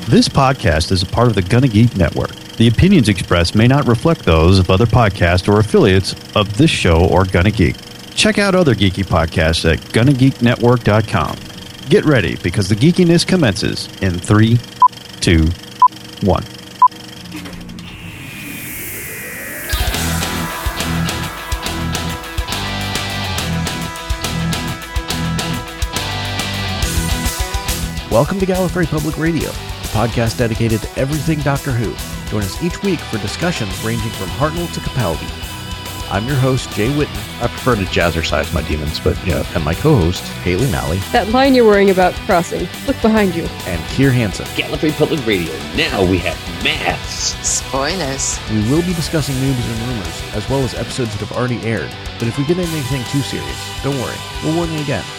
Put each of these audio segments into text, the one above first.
This podcast is a part of the Gonna Geek Network. The opinions expressed may not reflect those of other podcasts or affiliates of this show or Gonna Geek. Check out other geeky podcasts at GonnaGeekNetwork.com. Get ready, because the geekiness commences in 3, 2, 1. Welcome to Gallifrey Public Radio, a podcast dedicated to everything Doctor Who. Join us each week for discussions ranging from Hartnell to Capaldi. I'm your host, Jay Whitten. I prefer to jazzercise my demons, but yeah. And my co-host, Haley Malley. That line you're worrying about crossing. Look behind you. And Keir Hansen. Gallifrey Public Radio. Now we have maths. Spoilers. We will be discussing news and rumors, as well as episodes that have already aired. But if we get into anything too serious, don't worry. We'll warn you again.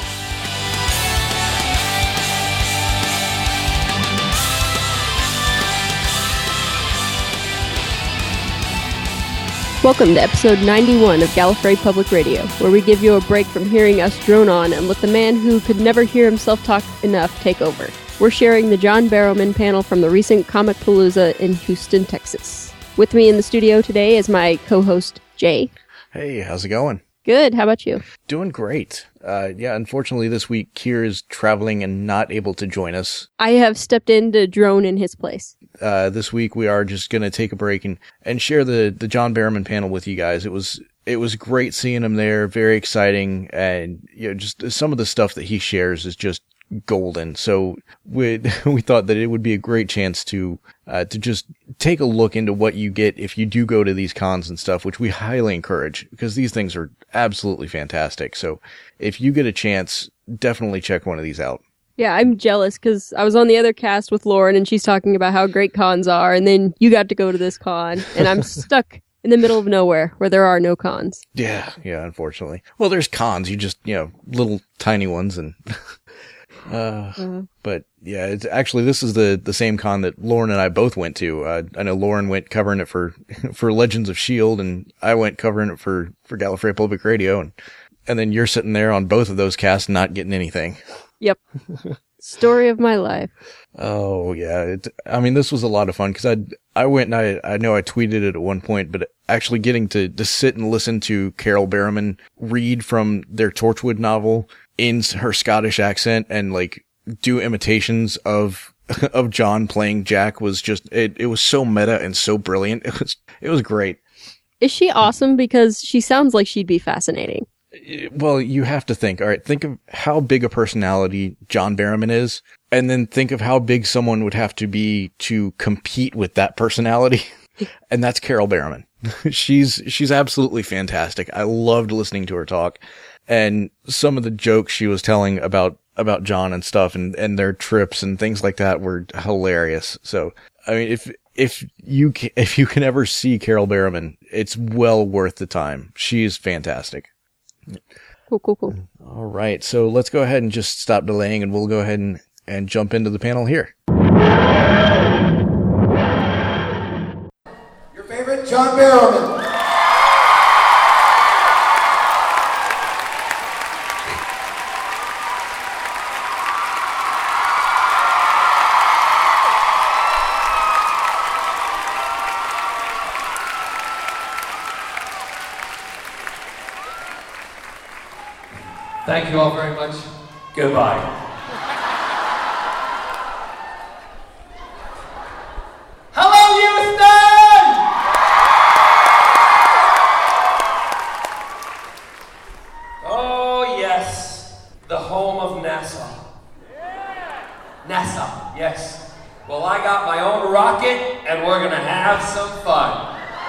Welcome to episode 91 of Gallifrey Public Radio, where we give you a break from hearing us drone on and let the man who could never hear himself talk enough take over. We're sharing the John Barrowman panel from the recent Comic Palooza in Houston, Texas. With me in the studio today is my co-host, Jay. Hey, how's it going? Good, how about you? Doing great. Unfortunately this week, Keir is traveling and not able to join us. I have stepped in to drone in his place. This week we are just going to take a break and share the John Barrowman panel with you guys. It was great seeing him there, very exciting, and just some of the stuff that he shares is just golden. So we thought that it would be a great chance to just take a look into what you get if you do go to these cons and stuff, which we highly encourage, because these things are absolutely fantastic. So if you get a chance, definitely check one of these out. Yeah, I'm jealous because I was on the other cast with Lauren and she's talking about how great cons are, and then you got to go to this con and I'm stuck in the middle of nowhere where there are no cons. Yeah, unfortunately. Well, there's cons, you just, little tiny ones and but yeah, it's actually, this is the same con that Lauren and I both went to. I know Lauren went covering it for Legends of S.H.I.E.L.D. and I went covering it for Gallifrey Public Radio, and then you're sitting there on both of those casts not getting anything. Yep. Story of my life. Oh yeah. This was a lot of fun because I went and I know I tweeted it at one point, but actually getting to sit and listen to Carol Barrowman read from their Torchwood novel in her Scottish accent and do imitations of John playing Jack was just, it was so meta and so brilliant. It was great. Is she awesome? Because she sounds like she'd be fascinating. Well, you have to think of how big a personality John Barrowman is, and then think of how big someone would have to be to compete with that personality. And that's Carol Barrowman. She's absolutely fantastic. I loved listening to her talk, and some of the jokes she was telling about John and stuff and their trips and things like that were hilarious. So, if you can ever see Carol Barrowman, it's well worth the time. She's fantastic. Cool. All right, so let's go ahead and just stop delaying, and we'll go ahead and jump into the panel here. Your favorite John Barrowman. Thank you all very much. Goodbye. Hello, Houston! Oh, yes. The home of NASA. NASA, yes. Well, I got my own rocket, and we're gonna have some fun.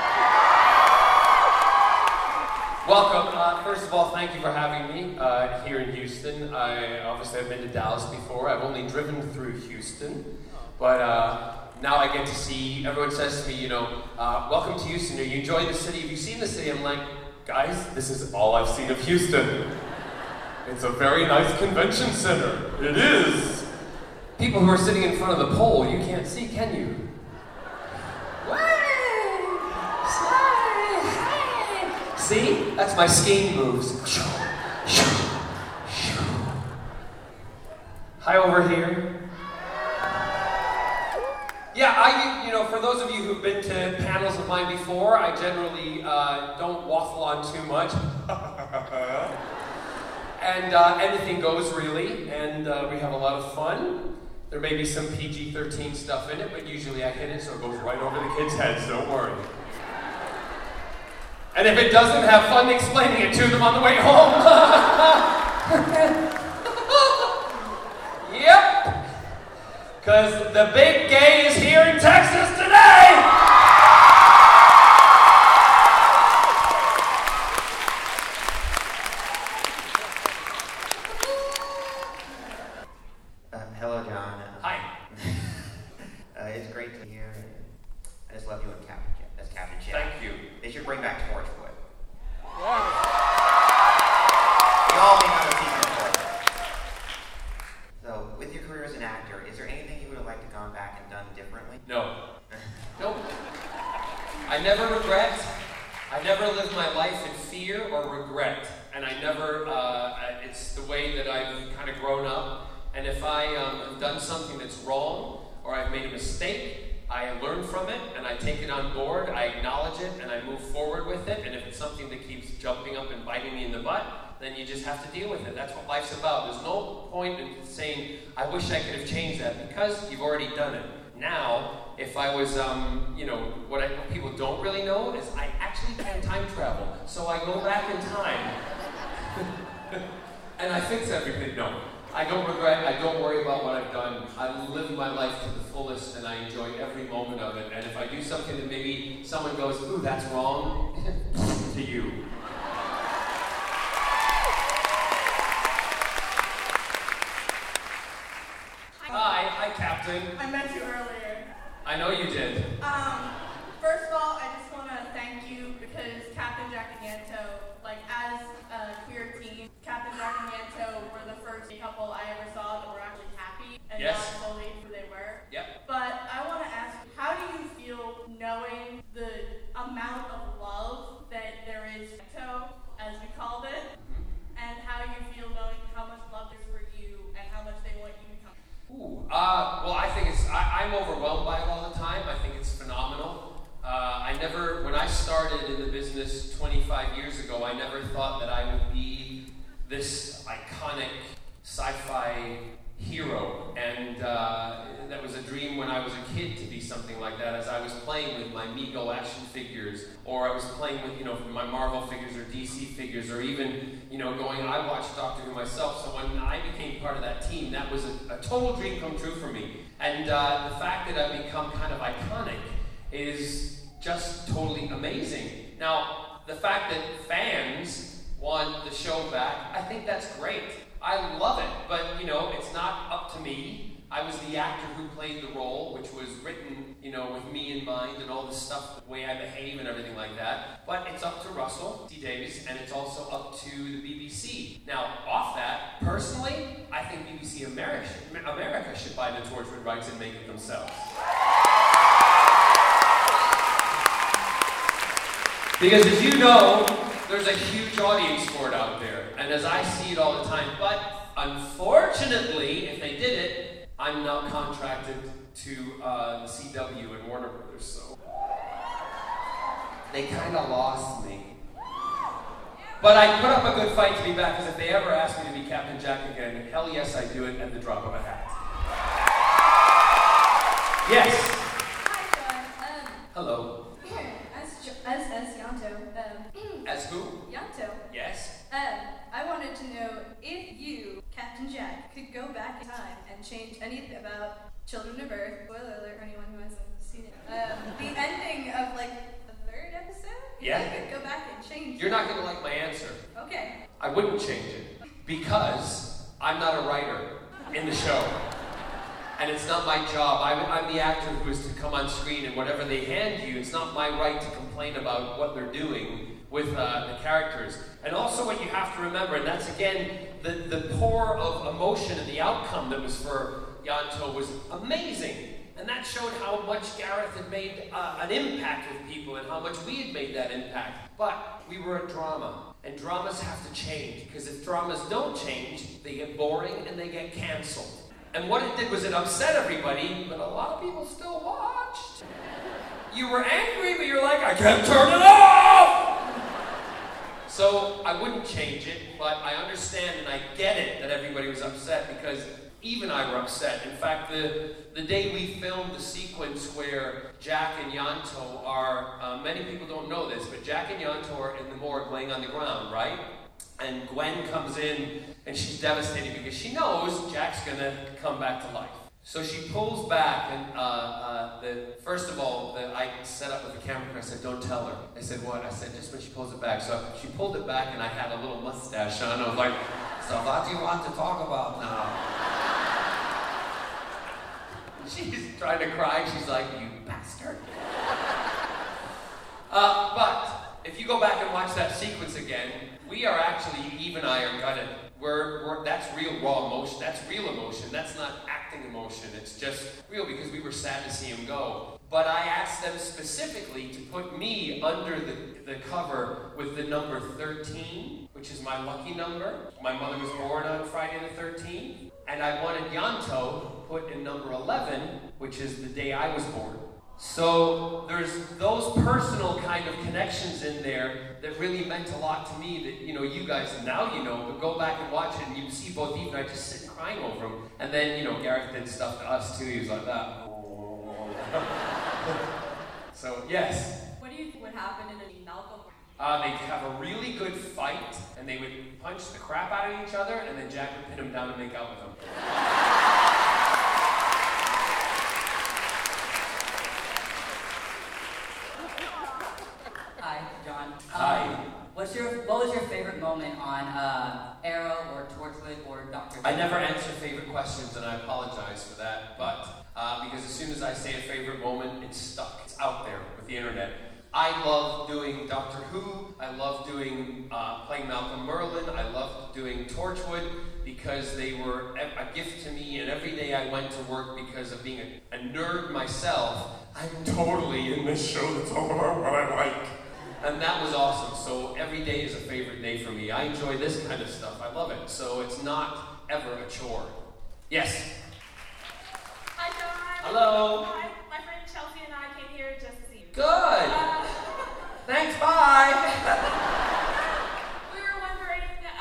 Welcome. First of all, thank you for having me here in Houston. I've been to Dallas before. I've only driven through Houston, but now I get to see. Everyone says to me, welcome to Houston. Are you enjoying the city? Have you seen the city? I'm like, guys, this is all I've seen of Houston. It's a very nice convention center. It is. People who are sitting in front of the pole, you can't see, can you? See? That's my skiing moves. Hi over here. for those of you who've been to panels of mine before, I generally don't waffle on too much. And anything goes, really, and we have a lot of fun. There may be some PG-13 stuff in it, but usually I hit it so it goes right over the kids' heads, don't worry. And if it doesn't, have fun explaining it to them on the way home. Yep. Because the big gay is here in Texas today! Hello, John. Hi. It's great to hear. I just love you as Captain Jack. Thank you. They should bring back Torchwood. Yeah. We all need another season of Torchwood. So, with your career as an actor, is there anything you would have liked to gone back and done differently? No. Nope. I never regret. I never live my life in fear or regret. And I never, it's the way that I've kind of grown up. And if I have done something that's wrong, or I've made a mistake, I learn from it, and I take it on board, I acknowledge it, and I move forward with it. And if it's something that keeps jumping up and biting me in the butt, then you just have to deal with it. That's what life's about. There's no point in saying, I wish I could have changed that, because you've already done it. Now, if I was, what people don't really know is I actually can time travel. So I go back in time, and I fix everything. No. I don't regret, I don't worry about what I've done. I live my life to the fullest, and I enjoy every moment of it. And if I do something that maybe someone goes, ooh, that's wrong, to you. Hi, Captain. I met you earlier. I know you did. First of all, I just want to thank you because Captain Jack and Yanto, as a queer teen, Captain Jack and Yanto were the first couple I ever saw that were actually happy and not bullied who they were. Yep. But I want to ask you, how do you feel knowing the amount of love that there is to, as we called it, and how you feel knowing how much love there's for you and how much they want you to come? Well, I think I'm overwhelmed by it all the time. I think it's phenomenal. When I started in the business 25 years ago, I never thought that I would be this iconic sci-fi hero. And that was a dream when I was a kid to be something like that, as I was playing with my Mego action figures, or I was playing with, my Marvel figures or DC figures, or even, I watched Doctor Who myself. So when I became part of that team, that was a total dream come true for me. And the fact that I've become kind of iconic is just totally amazing. Now, the fact that fans want the show back, I think that's great. I love it, but it's not up to me. I was the actor who played the role, which was written, with me in mind and all the stuff, the way I behave and everything like that. But it's up to Russell T. Davies, and it's also up to the BBC. Now, off that, personally, I think BBC America should buy the Torchwood rights and make it themselves. Because as you know, there's a huge audience for it out there, and as I see it all the time, but unfortunately, if they did it, I'm now contracted to the CW and Warner Brothers, so they kind of lost me. But I put up a good fight to be back, because if they ever ask me to be Captain Jack again, hell yes, I do it at the drop of a hat. Yes? Hi, John. Hello. As Yanto. As who? Yanto. Yes? I wanted to know if you, Captain Jack, could go back in time and change anything about Children of Earth. Spoiler alert for anyone who hasn't seen it. The ending of, the third episode? Yeah. If you could go back and change You're not going to like my answer. Okay. I wouldn't change it, because I'm not a writer in the show. And it's not my job. I'm the actor who is to come on screen, and whatever they hand you, it's not my right to complain about what they're doing with the characters. And also what you have to remember, and that's again, the pour of emotion and the outcome that was for Yanto was amazing. And that showed how much Gareth had made an impact with people, and how much we had made that impact. But we were a drama, and dramas have to change, because if dramas don't change, they get boring and they get canceled. And what it did was it upset everybody, but a lot of people still watched. You were angry, but you're like, I can't turn it off! So I wouldn't change it, but I understand and I get it that everybody was upset because even I were upset. In fact, the day we filmed the sequence where Jack and Ianto are, many people don't know this, but Jack and Ianto are in the morgue laying on the ground, right? And Gwen comes in and she's devastated because she knows Jack's gonna come back to life. So she pulls back and first of all, I set up with the camera crew. I said, don't tell her. I said, what? I said, just when she pulls it back. So she pulled it back and I had a little mustache on. I was like, so what do you want to talk about now? She's trying to cry. She's like, you bastard. But if you go back and watch that sequence again, we are actually, Eve and I are gutted. That's real raw emotion. That's real emotion. That's not acting emotion. It's just real because we were sad to see him go. But I asked them specifically to put me under the cover with the number 13, which is my lucky number. My mother was born on Friday the 13th. And I wanted Ianto put in number 11, which is the day I was born. So there's those personal kind of connections in there that really meant a lot to me that, you guys now but go back and watch it and you see both Eve and I just sitting crying over them. And then, Gareth did stuff to us too. He was like that. So, yes. What do you think would happen in a Malcolm? They'd have a really good fight and they would punch the crap out of each other and then Jack would pin him down and make out with him. Hi, John. Hi. What was your favorite moment on Arrow or Torchwood or Doctor Who? I never answer favorite questions, and I apologize for that. But because as soon as I say a favorite moment, it's stuck. It's out there with the internet. I love doing Doctor Who. I love doing playing Malcolm Merlyn. I loved doing Torchwood because they were a gift to me. And every day I went to work because of being a nerd myself. I'm totally in this show that's all about what I like. And that was awesome. So every day is a favorite day for me. I enjoy this kind of stuff. I love it. So it's not ever a chore. Yes? Hi, John. Hello. Hi. My friend Chelsea and I came here just to see you. Good. Thanks, bye. We were wondering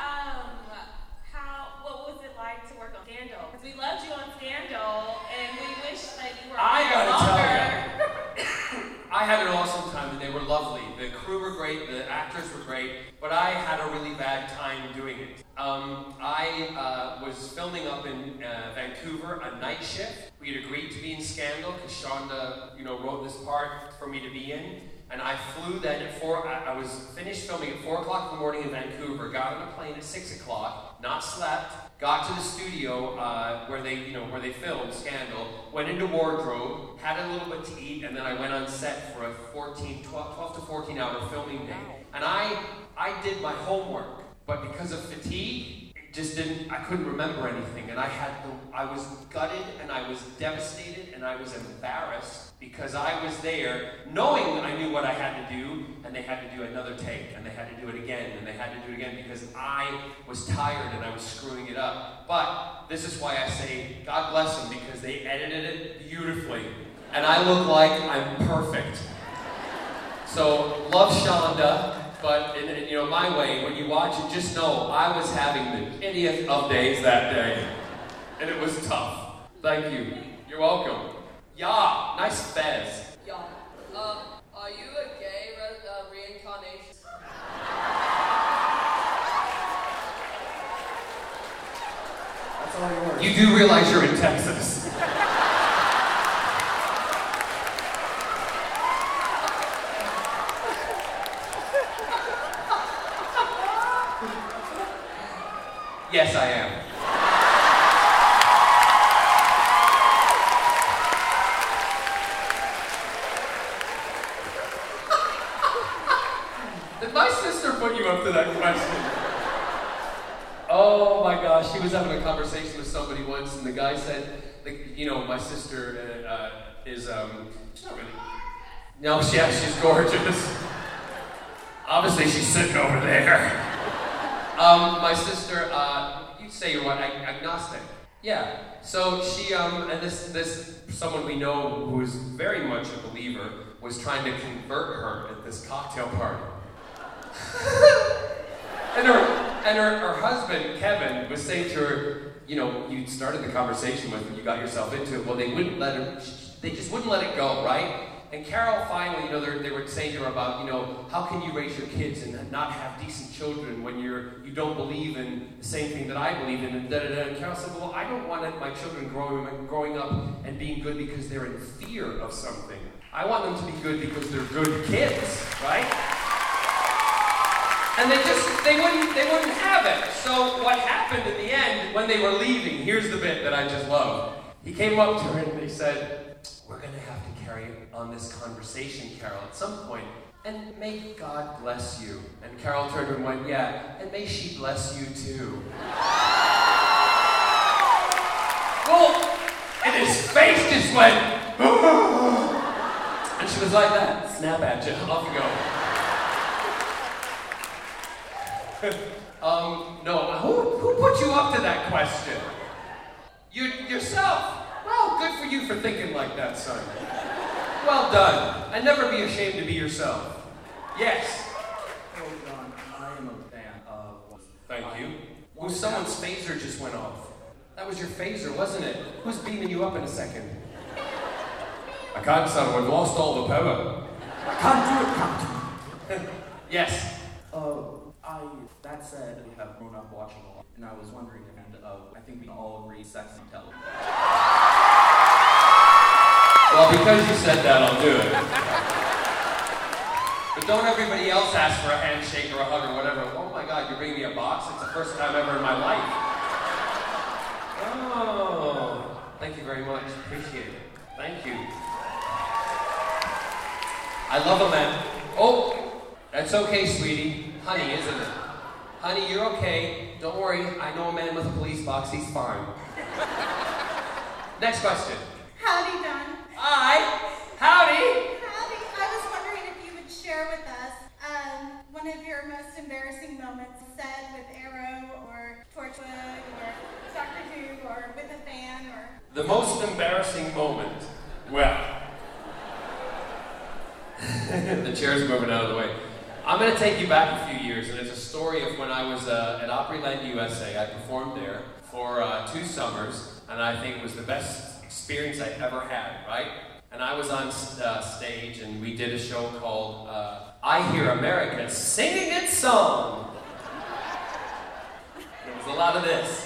what was it like to work on Scandal? Because we loved you on Scandal, and we wish that you were on there longer. I had an awesome time and they were lovely. The crew were great, the actors were great, but I had a really bad time doing it. I was filming up in Vancouver a night shift. We had agreed to be in Scandal because Shonda, wrote this part for me to be in. And I flew then at 4, I was finished filming at 4 o'clock in the morning in Vancouver, got on a plane at 6 o'clock, not slept, got to the studio where they filmed Scandal, went into wardrobe, had a little bit to eat, and then I went on set for a 12 to 14 hour filming day. And I did my homework, but because of fatigue, I couldn't remember anything. And I was gutted and I was devastated and I was embarrassed because I was there knowing I knew what I had to do, and they had to do another take, and they had to do it again, and they had to do it again because I was tired and I was screwing it up. But this is why I say, God bless them, because they edited it beautifully. And I look like I'm perfect. So, love Shonda, but in my way, when you watch it, just know I was having the shittiest of days that day. And it was tough. Thank you. You're welcome. Yeah, nice fez. Yeah. Are you a gay reincarnation? That's all yours. You do realize you're in Texas. Yes, I am. Did my sister put you up to that question? Oh my gosh, she was having a conversation with somebody once, and the guy said, my sister is, she's not really. No, she's gorgeous. Obviously, she's sitting over there. My sister, you'd say you're what, agnostic? Yeah. So she, and this someone we know who is very much a believer was trying to convert her at this cocktail party. and her husband, Kevin, was saying to her, you know, you started the conversation with when you got yourself into it. Well, they wouldn't let her, they just wouldn't let it go, right? And Carol finally, you know, they were saying to her about, you know, how can you raise your kids and not have decent children when you don't believe in the same thing that I believe in, and da-da-da. And Carol said, well, I don't want my children growing up and being good because they're in fear of something. I want them to be good because they're good kids, right? And they wouldn't have it. So what happened in the end, when they were leaving, here's the bit that I just love. He came up to her and they said, we're going to have to carry on this conversation, Carol, at some point, and may God bless you. And Carol turned to him and went, yeah, and may she bless you too. Well, and his face just went, and she was like that, snap at you, off you go. No, who put you up to that question? You yourself. Well, good for you for thinking like that, son. Well done. And never be ashamed to be yourself. Yes. Oh, John, I am a fan of... Thank you. Oh, someone's phaser just went off. That was your phaser, wasn't it? Who's beaming you up in a second? I can't, son. We've lost all the power. I can't do it, Yes. That said, we have grown up watching a lot, and I was wondering, and I think we can all agree sex on television. Well, because you said that, I'll do it. But don't everybody else ask for a handshake or a hug or whatever. Oh my God, you bring me a box? It's the first time ever in my life. Oh, thank you very much. Appreciate it. Thank you. I love a man. Oh, that's okay, sweetie. Honey, isn't it? Honey, you're okay. Don't worry. I know a man with a police box. He's fine. Next question. Howdy, Don. Hi. Howdy. Howdy. I was wondering if you would share with us one of your most embarrassing moments said with Arrow or Torchwood or Doctor Who or with a fan or... The most embarrassing moment. Well. The chair's moving out of the way. I'm going to take you back a few years, and it's a story of when I was at Opryland, USA. I performed there for 2 summers, and I think it was the best experience I ever had, right? And I was on stage, and we did a show called I Hear America Singing Its Song. There was a lot of this.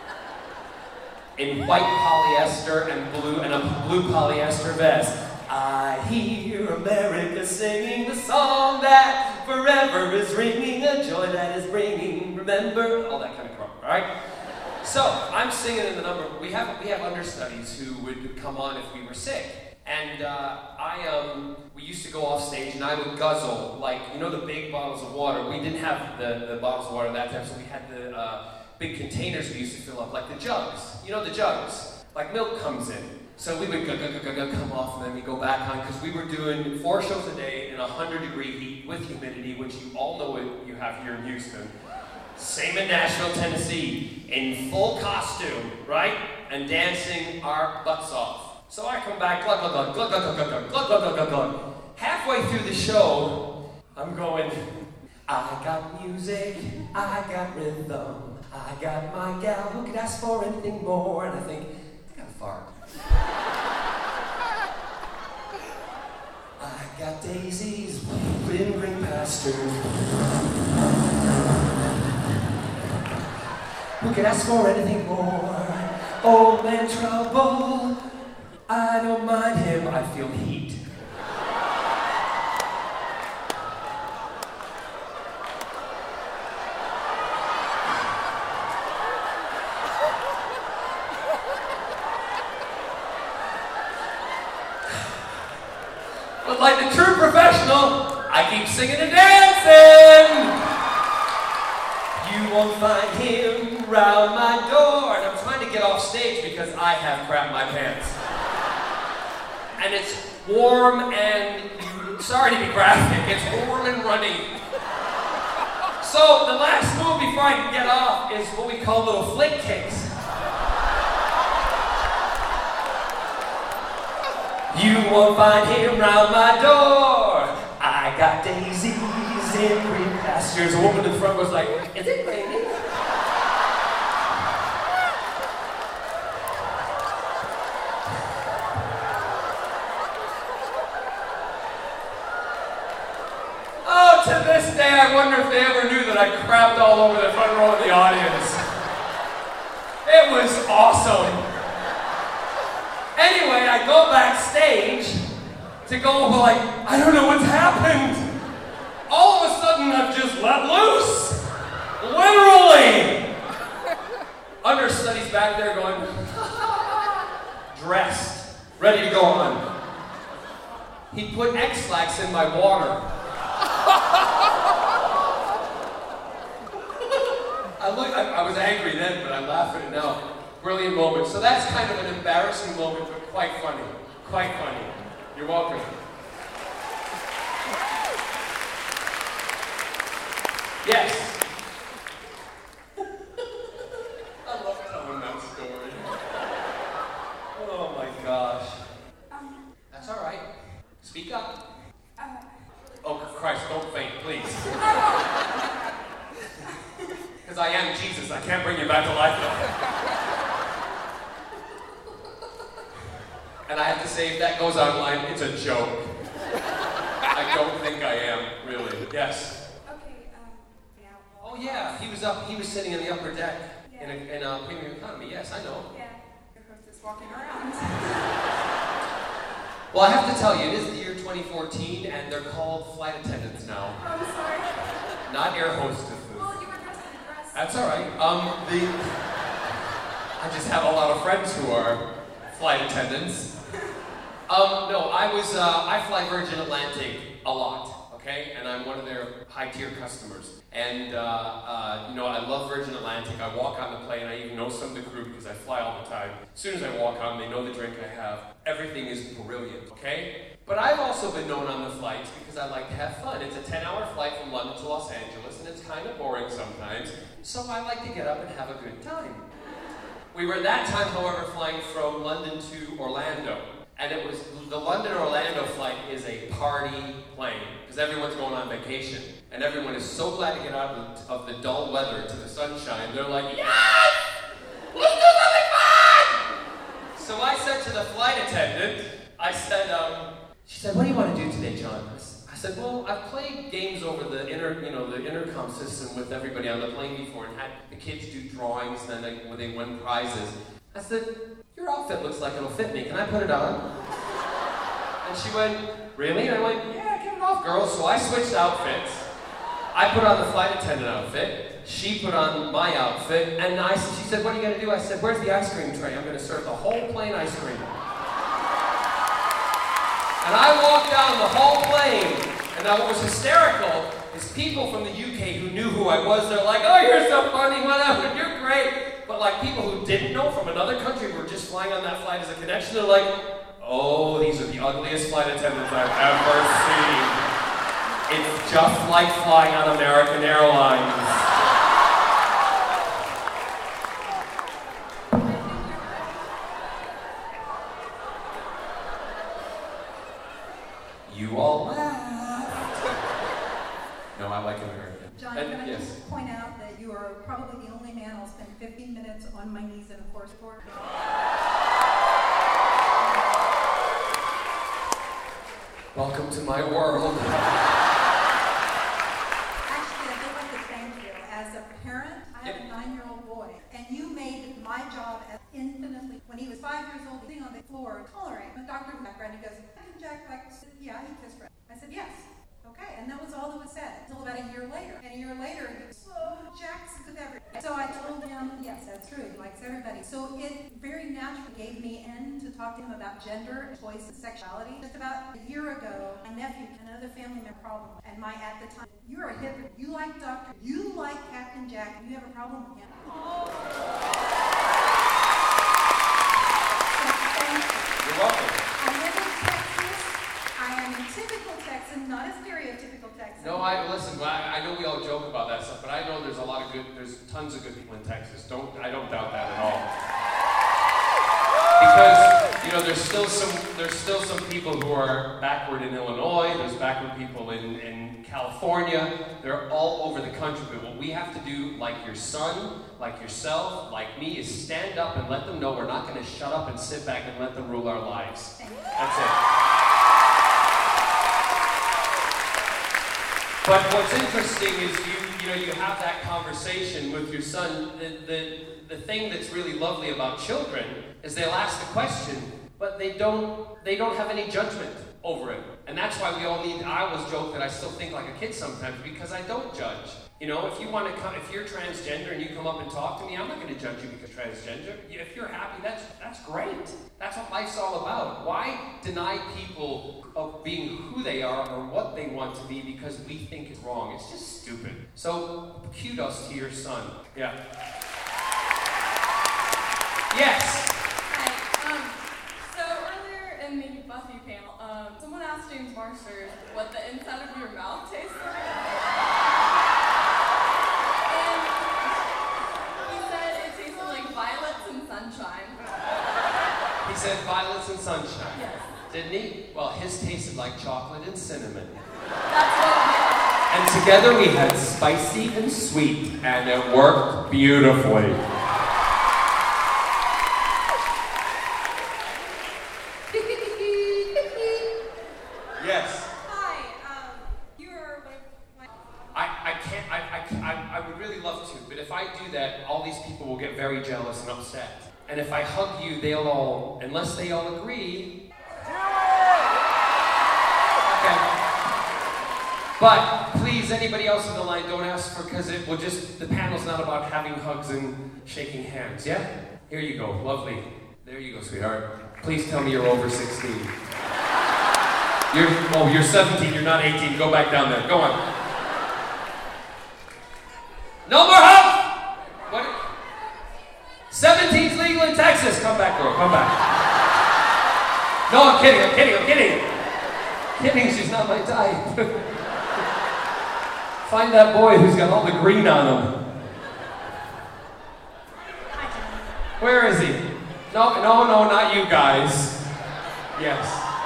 In white polyester and a blue polyester vest. I hear America singing the song that forever is ringing, a joy that is bringing, remember, all that kind of crap, all right? So, I'm singing in the number, we have understudies who would come on if we were sick, and we used to go off stage and I would guzzle, like, you know the big bottles of water, we didn't have the bottles of water that time, so we had the big containers we used to fill up, like the jugs, you know the jugs, like milk comes in. So we would come off and then we go back on, because we were doing 4 shows a day in 100-degree heat with humidity, which you all know what you have here in Houston. Same in Nashville, Tennessee, in full costume, right? And dancing our butts off. So I come back, glug, glug, glug, glug, glug, glug, glug, glug, glug, glug, glug. Halfway through the show, I'm going, I got music, I got rhythm, I got my gal who could ask for anything more, and I think, I got a fart. I got daisies in green pastures. Who could ask for anything more? Old man trouble, I don't mind him, I feel heat. But like the true professional, I keep singing and dancing. You won't find him round my door. And I'm trying to get off stage because I have crap in my pants. And it's warm and, sorry to be graphic, it's warm and runny. So the last move before I can get off is what we call little flick kicks. You won't find him round my door. I got daisies in green pastures. A woman in the front was like, is it raining? Oh, to this day, I wonder if they ever knew that I crapped all over the front row of the audience. It was awesome. Anyway, I go backstage to go like, I don't know what's happened. All of a sudden, I've just let loose. Literally. Understudy's back there going, dressed, ready to go on. He put X-Lax in my water. I was angry then, but I laugh at it now. Brilliant moment. So that's kind of an embarrassing moment, but quite funny. Quite funny. You're welcome. Yes. I love telling that story. Oh my gosh. That's all right. Speak up. Oh Christ, don't faint, please. Because I am Jesus. I can't bring you back to life though. And I have to say, if that goes online, it's a joke. I don't think I am, really. Yes. Okay, yeah. Oh yeah, he was sitting in the upper deck in a premium economy. Yes, I know. Yeah. Your hostess walking around. Well, I have to tell you, it is the year 2014, and they're called flight attendants now. Oh, I'm sorry. Not air hostesses. Well, you were dressed in a dress. That's all right. I just have a lot of friends who are flight attendants. No, I fly Virgin Atlantic a lot, okay? And I'm one of their high-tier customers. And, I love Virgin Atlantic. I walk on the plane. I even know some of the crew because I fly all the time. As soon as I walk on, they know the drink I have. Everything is brilliant, okay? But I've also been known on the flights because I like to have fun. It's a 10-hour flight from London to Los Angeles, and it's kind of boring sometimes. So I like to get up and have a good time. We were at that time, however, flying from London to Orlando. And it was, the London-Orlando flight is a party plane, because everyone's going on vacation. And everyone is so glad to get out of the dull weather to the sunshine. They're like, yes! Let's do something fun! So I said to the flight attendant, she said, what do you want to do today, John? I said, well, I've played games over the intercom system with everybody on the plane before and had the kids do drawings and then they win prizes. I said, your outfit looks like it'll fit me. Can I put it on? And she went, really? And I went, yeah, get it off, girl. So I switched outfits. I put on the flight attendant outfit. She put on my outfit. And she said, what are you going to do? I said, where's the ice cream tray? I'm going to serve the whole plane ice cream. And I walked down the whole plane. And now what was hysterical is people from the UK who knew who I was, they're like, oh, you're so funny, whatever, you're great. But like people who didn't know from another country who were just flying on that flight as a connection, they're like, oh, these are the ugliest flight attendants I've ever seen. It's just like flying on American Airlines. You all laughed. No, I like American. John, can I just point out that you are probably the only man I'll spend 15 minutes on my knees in a course for. Welcome to my world. Actually, I'd like to thank you. As a parent, I have a 9-year-old boy, and you made my job as infinitely. When he was 5 years old, sitting on the floor, coloring. The doctor in the background, he goes, Jack likes, yeah, he kissed Fred. I said, yes. Okay, and that was all that was said until about a year later. And a year later, he goes, oh, Jack's with everybody. So I told him, yes, that's true. He likes everybody. So it very naturally gave me in to talk to him about gender, choice, and sexuality. Just about a year ago, my nephew and another family member problem. And at the time, you're a hypocrite. You like Doctor. You like Captain Jack. And you have a problem with him. Oh. You're welcome. I live in Texas. I am a typical Texan, not a stereotypical Texan. No, listen, I know we all joke about that stuff, but I know there's there's tons of good people in Texas. I don't doubt that at all. Because, you know, there's still some people who are backward in Illinois, there's backward people in California, they're all over the country. But what we have to do, like your son, like yourself, like me, is stand up and let them know we're not going to shut up and sit back and let them rule our lives. That's it. But what's interesting is you have that conversation with your son. The thing that's really lovely about children is they'll ask the question, but they don't have any judgment over it. And that's why I always joke that I still think like a kid sometimes, because I don't judge. You know, if you're transgender and you come up and talk to me, I'm not going to judge you because you're transgender. If you're happy, that's great. That's what life's all about. Why deny people of being who they are or what they want to be because we think it's wrong? It's just stupid. So, kudos to your son. Yeah. Yes. Hi. So earlier in the Buffy panel, someone asked James Marsters what the inside of your mouth tastes like. He said violets and sunshine. Yes. Didn't he? Well, his tasted like chocolate and cinnamon. That's what And together we had spicy and sweet, and it worked beautifully. Yes. Hi. You are like I would really love to, but if I do that, all these people will get very jealous and upset. And if I hug you, unless they all agree. Okay. But please, anybody else on the line, don't ask for, because the panel's not about having hugs and shaking hands, yeah? Here you go, lovely. There you go, sweetheart. Please tell me you're over 16. You're 17, you're not 18. Go back down there, go on. No more hugs! What? 17's legal in Texas. Come back, girl, come back. No, I'm kidding. Kidding, she's not my type. Find that boy who's got all the green on him. Where is he? No, not you guys. Yes.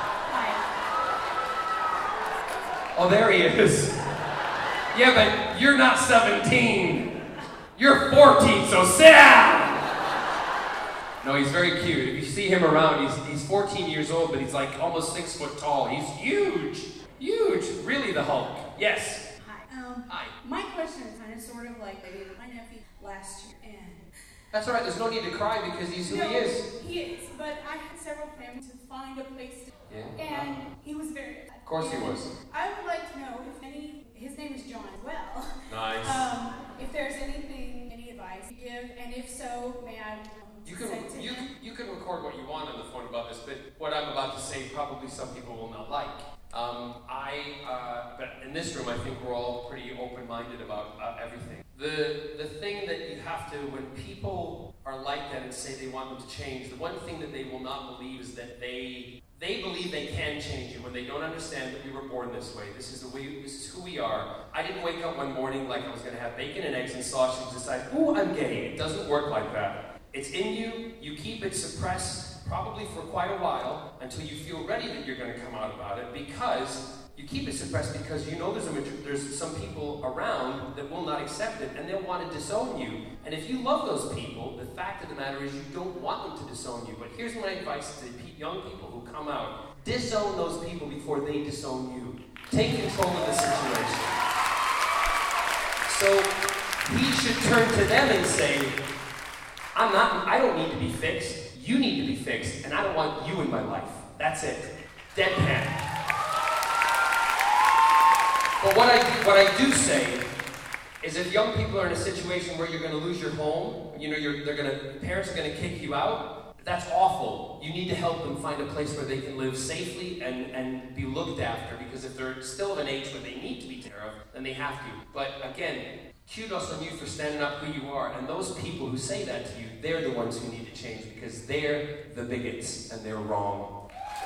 Oh, there he is. Yeah, but you're not 17. You're 14, so sit down! No, he's very cute. If you see him around, he's 14 years old, but he's like almost 6 foot tall. He's huge. Really the Hulk. Yes. Hi. Hi. My question is kind of sort of like my nephew last year, and that's all right. There's no need to cry because he's who he is. He is, but I had several plans to find a place to. Yeah. And he was very. Of course he was. I would like to know if his name is John as well. Nice. If there's any advice you give, and if so, may I? You can record what you want on the phone about this, but what I'm about to say probably some people will not like. But in this room, I think we're all pretty open-minded about everything. The thing that you have to, when people are like that and say they want them to change, the one thing that they will not believe is that they believe they can change you when they don't understand that we were born this way. This is who we are. I didn't wake up one morning like I was going to have bacon and eggs and sausage and decide, ooh, I'm gay. It doesn't work like that. It's in you. You keep it suppressed probably for quite a while until you feel ready that you're going to come out about it, because you keep it suppressed because you know there's some people around that will not accept it and they'll want to disown you. And if you love those people, the fact of the matter is you don't want them to disown you. But here's my advice to young people who come out. Disown those people before they disown you. Take control of the situation. So he should turn to them and say, I don't need to be fixed. You need to be fixed, and I don't want you in my life. That's it. Deadpan. But what I do say is, if young people are in a situation where you're going to lose your home, parents are going to kick you out, that's awful. You need to help them find a place where they can live safely and be looked after, because if they're still of an age where they need to be taken care of, then they have to. But again, kudos on you for standing up who you are, and those people who say that to you, they're the ones who need to change, because they're the bigots and they're wrong.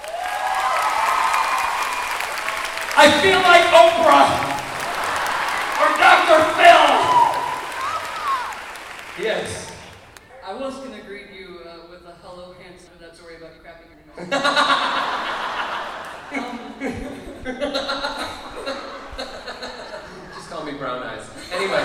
I feel like Oprah or Dr. Phil. Yes. I was going to greet you with a hello, handsome. That's where like crappy. Just call me Brown Eyes. Anyway.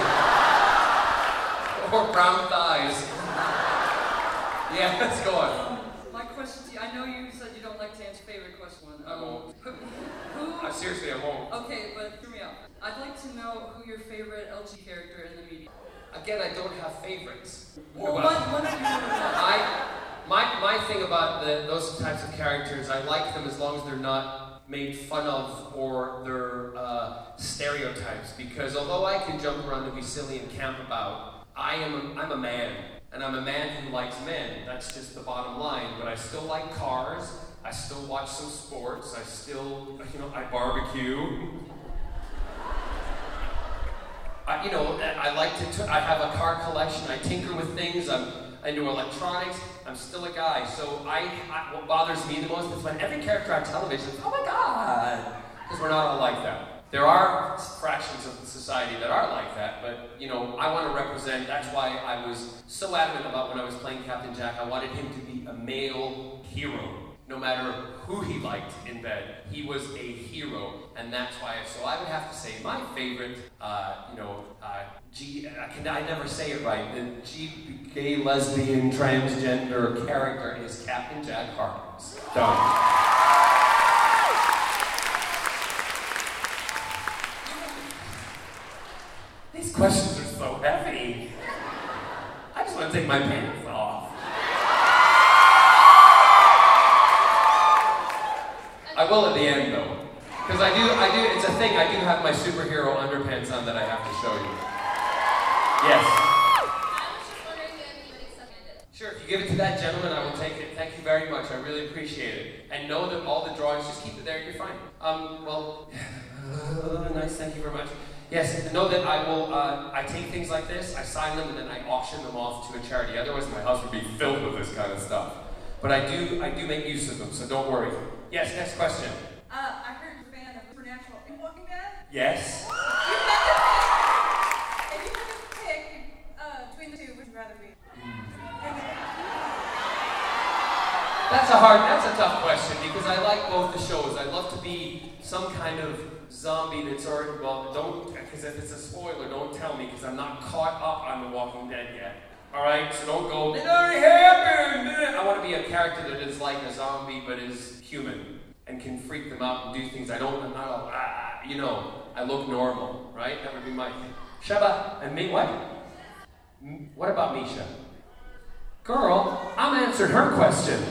Or Brown Thighs. Yeah, let's go on. My question to you, I know you said you don't like to answer favorite question. I won't. Who? Seriously, I won't. Okay, but hear me out. I'd like to know who your favorite LG character in the media. Again, I don't have favorites. Well, one of you. My thing about those types of characters, I like them as long as they're not made fun of or they're stereotypes. Because although I can jump around and be silly and camp about, I'm a man. And I'm a man who likes men. That's just the bottom line. But I still like cars. I still watch some sports. I still, I barbecue. I like to, I have a car collection. I tinker with things. I do electronics. I'm still a guy. So what bothers me the most is when every character on television is, oh my God. Because we're not all like that. There are fractions of the society that are like that, but, I want to represent, that's why I was so adamant about when I was playing Captain Jack, I wanted him to be a male hero. No matter who he liked in bed, he was a hero, and that's why, so I would have to say my favorite, I never say it right, the gay, lesbian, transgender character is Captain Jack Harkness. Done. These questions are so heavy. I just want to take my pants off. I will at the end, though. Because I do, it's a thing, I do have my superhero underpants on that I have to show you. Yes. I was just wondering if anybody accepted it. Sure, if you give it to that gentleman, I will take it. Thank you very much, I really appreciate it. And know that all the drawings, just keep it there, you're fine. Nice, thank you very much. Yes, know that I will, I take things like this, I sign them, and then I auction them off to a charity. Otherwise, my house would be filled with this kind of stuff. But I do make use of them, so don't worry. Yes, next question. I heard you're a fan of Supernatural and Walking Dead. Yes. If you had to pick between the two, would you rather be? That's a tough question, because I like both the shows. I love to be some kind of zombie that's already, because if it's a spoiler, don't tell me, because I'm not caught up on The Walking Dead yet. Alright, so don't go, it already happened! I want to be a character that is like a zombie, but is human, and can freak them out and do things I look normal, right? That would be my thing. Sheba, and me, what? What about Misha? Girl, I'm answering her question.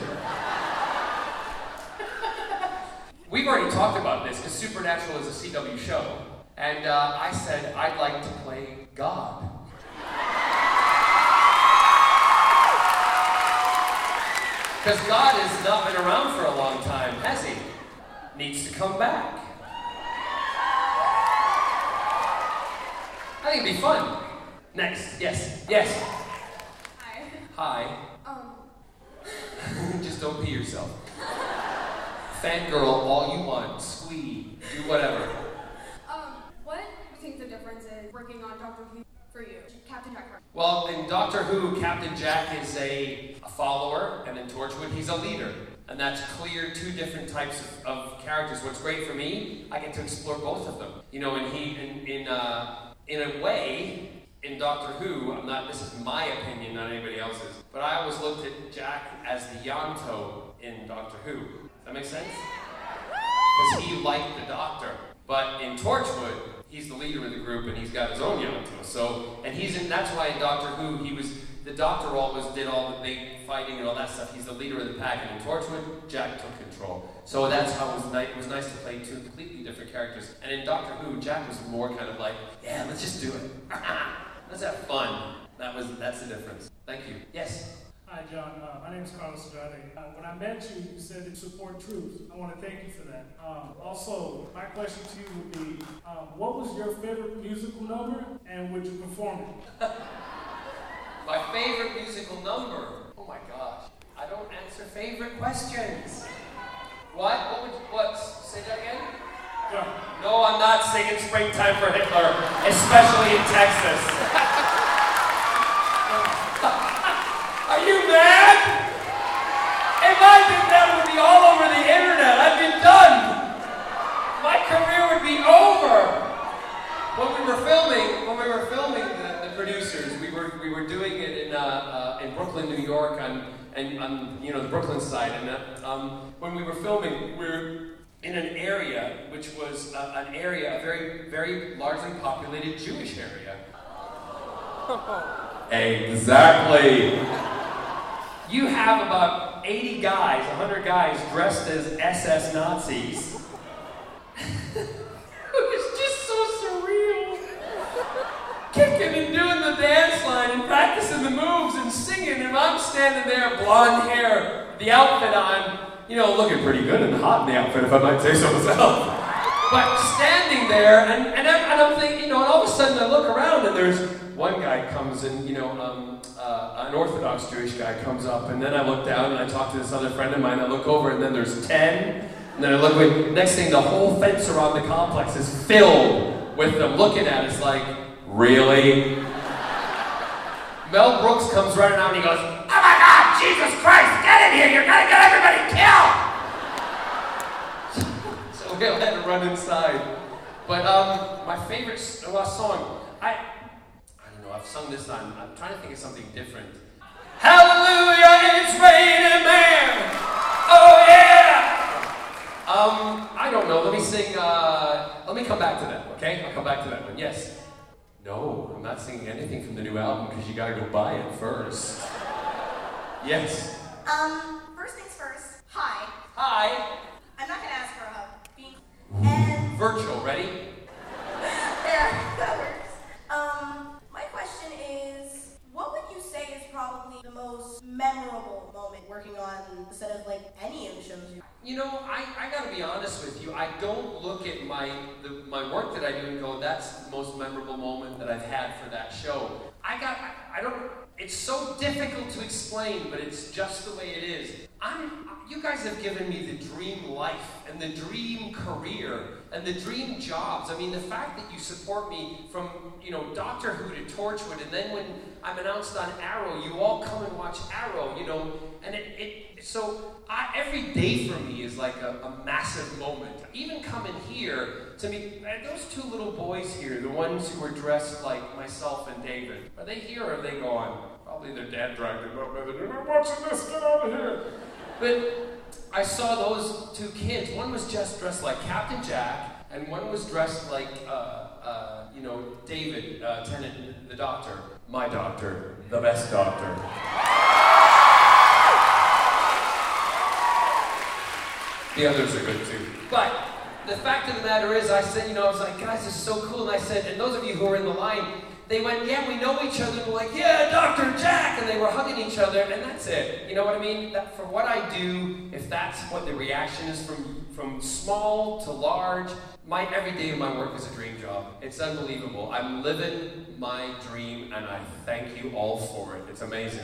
We've already talked about this, because Supernatural is a CW show. And I said I'd like to play God. Because God has not been around for a long time, has he? Needs to come back. I think it'd be fun. Next, yes. Hi. Just don't pee yourself. Fangirl all you want. Squee. Do whatever. What do you think the difference is working on Doctor Who for you, Captain Jack Harkness? Well, in Doctor Who, Captain Jack is a follower, and in Torchwood, he's a leader. And that's clear, two different types of characters. What's great for me, I get to explore both of them. In a way, in Doctor Who, this is my opinion, not anybody else's, but I always looked at Jack as the Yanto in Doctor Who. Does that make sense? Because he liked the Doctor. But in Torchwood, he's the leader of the group, and he's got his own Yanto. So, that's why in Doctor Who, the Doctor always did all the big fighting and all that stuff. He's the leader of the pack, and in Torchwood, Jack took control. So that's how it was nice to play two completely different characters. And in Doctor Who, Jack was more kind of like, yeah, let's just do it. Let's have fun. That's the difference. Thank you. Yes? Hi, John. My name is Carlos Andrade. When I met you, you said you support truth. I want to thank you for that. Also, my question to you would be, what was your favorite musical number, and would you perform it? My favorite musical number? Oh my gosh. I don't answer favorite questions. What? Say that again? Yeah. No, I'm not singing Springtime for Hitler, especially in Texas. Are you mad? If I did side, and when we were filming, we were in an area which was a very, very largely populated Jewish area. Exactly. You have about 80 guys, 100 guys dressed as SS Nazis. It was just so surreal. Kicking and doing the dance line and practicing the moves and singing, and I'm standing there, blonde hair, the outfit on, looking pretty good and hot in the outfit, if I might say so myself. But standing there, and I'm thinking, and all of a sudden I look around and there's one guy comes in, an Orthodox Jewish guy comes up, and then I look down and I talk to this other friend of mine, I look over and then there's 10, and then I look away, next thing the whole fence around the complex is filled with them looking at us like, really? Mel Brooks comes running out and he goes, "Oh my God, Jesus Christ, get in here, you're gonna get everybody killed!" So we all had to run inside. But my favorite song, I don't know, I've sung this on, I'm trying to think of something different. Hallelujah, it's raining man! Oh yeah! I don't know, let me sing, let me come back to that, okay? I'll come back to that one, yes. No, I'm not singing anything from the new album because you gotta go buy it first. Yes. First things first, hi. Hi. I'm not gonna ask for a hug. And virtual, ready? Yeah, that works. My question is, what would you say is probably the most memorable moment working on the set of any of the shows you? I gotta be honest with you. I don't look at my work that I do and go, that's the most memorable moment that I've had for that show. It's so difficult to explain, but it's just the way it is. You guys have given me the dream life and the dream career and the dream jobs. I mean, the fact that you support me from, Doctor Who to Torchwood, and then when I'm announced on Arrow, you all come and watch Arrow, and every day for me is like a massive moment. Even coming here, to me, those two little boys here, the ones who are dressed like myself and David, are they here or are they gone? Probably their dad dragged them up, they're not watching this, get out of here. But I saw those two kids. One was just dressed like Captain Jack, and one was dressed like, David Tennant, the doctor. My doctor, the best doctor. The others are good too. But the fact of the matter is, I said, I was like, guys, this is so cool. And I said, and those of you who are in the line, they went, yeah, we know each other. And we're like, yeah, Dr. Jack. And they were hugging each other, and that's it. You know what I mean? That for what I do, if that's what the reaction is from small to large, every day of my work is a dream job. It's unbelievable. I'm living my dream, and I thank you all for it. It's amazing.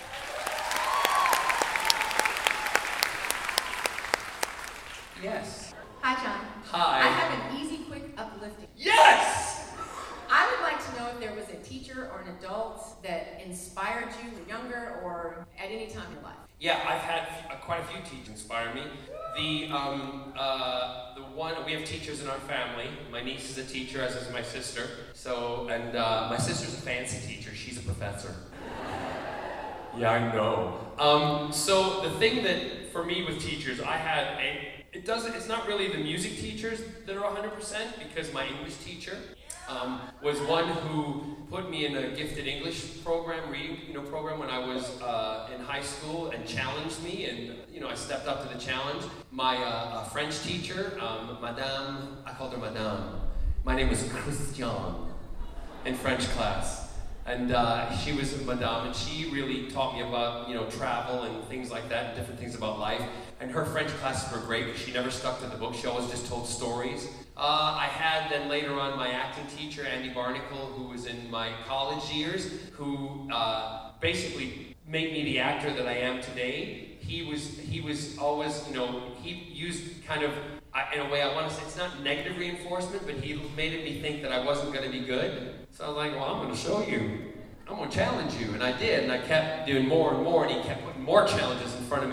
Yes. Hi, John. Hi. I have an easy, quick uplifting. Yes! I would like to know if there was a teacher or an adult that inspired you when younger or at any time in your life. Yeah, I've had quite a few teachers inspire me. The one, we have teachers in our family. My niece is a teacher, as is my sister. My sister's a fancy teacher. She's a professor. Yeah, I know. So the thing that, for me with teachers, it's not really the music teachers that are 100%, because my English teacher was one who put me in a gifted English program, reading program when I was in high school, and challenged me, and I stepped up to the challenge. My French teacher, Madame, I called her Madame. My name was Christian in French class. And she was a madame, and she really taught me about, travel and things like that, and different things about life. And her French classes were great, because she never stuck to the book. She always just told stories. I had then later on my acting teacher, Andy Barnacle, who was in my college years, who basically made me the actor that I am today. He was always, he used kind of, in a way, I want to say, it's not negative reinforcement, but he made me think that I wasn't going to be good. So I was like, well, I'm going to show you. I'm going to challenge you. And I did, and I kept doing more and more, and he kept putting more challenges in front of me.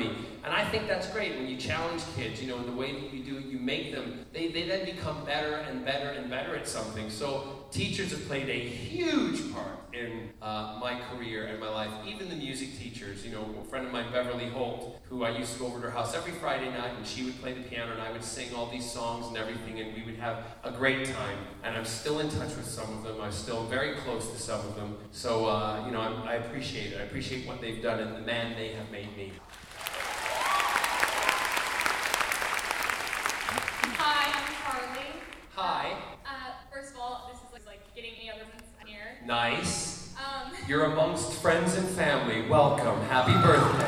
And I think that's great when you challenge kids, in the way that you do it, you make them, they then become better and better and better at something. So teachers have played a huge part in my career and my life, even the music teachers. A friend of mine, Beverly Holt, who I used to go over to her house every Friday night, and she would play the piano, and I would sing all these songs and everything, and we would have a great time. And I'm still in touch with some of them. I'm still very close to some of them. So, I appreciate it. I appreciate what they've done and the man they have made me. Hi, I'm Carly. Hi. First of all, this is like getting any other friends here. Nice. You're amongst friends and family. Welcome. Happy birthday.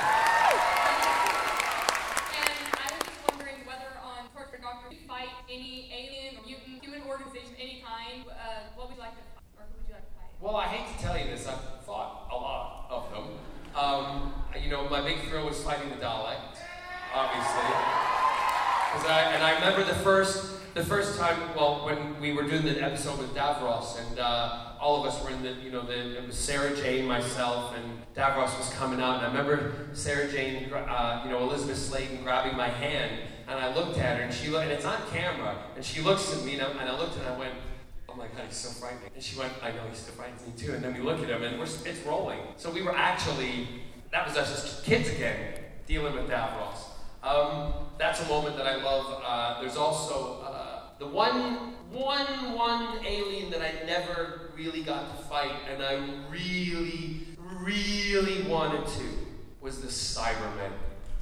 And I was just wondering whether on Torture Doctor you fight any alien or mutant human organization, any kind. What would you like to fight, or who would you like to fight? Well, I hate to tell you this. I've fought a lot of them. My big thrill was fighting the Dalek, obviously. And I remember the first time, when we were doing the episode with Davros, and all of us were in it was Sarah Jane, myself, and Davros was coming out, and I remember Sarah Jane, Elizabeth Sladen grabbing my hand, and I looked at her, and and it's on camera, and she looks at me, and I looked and I went, oh my God, he's so frightening. And she went, I know, he still frightens me too. And then we look at him, and it's rolling. So we were that was us as kids again, dealing with Davros. That's a moment that I love. There's also the one alien that I never really got to fight, and I really, really wanted to, was the Cybermen.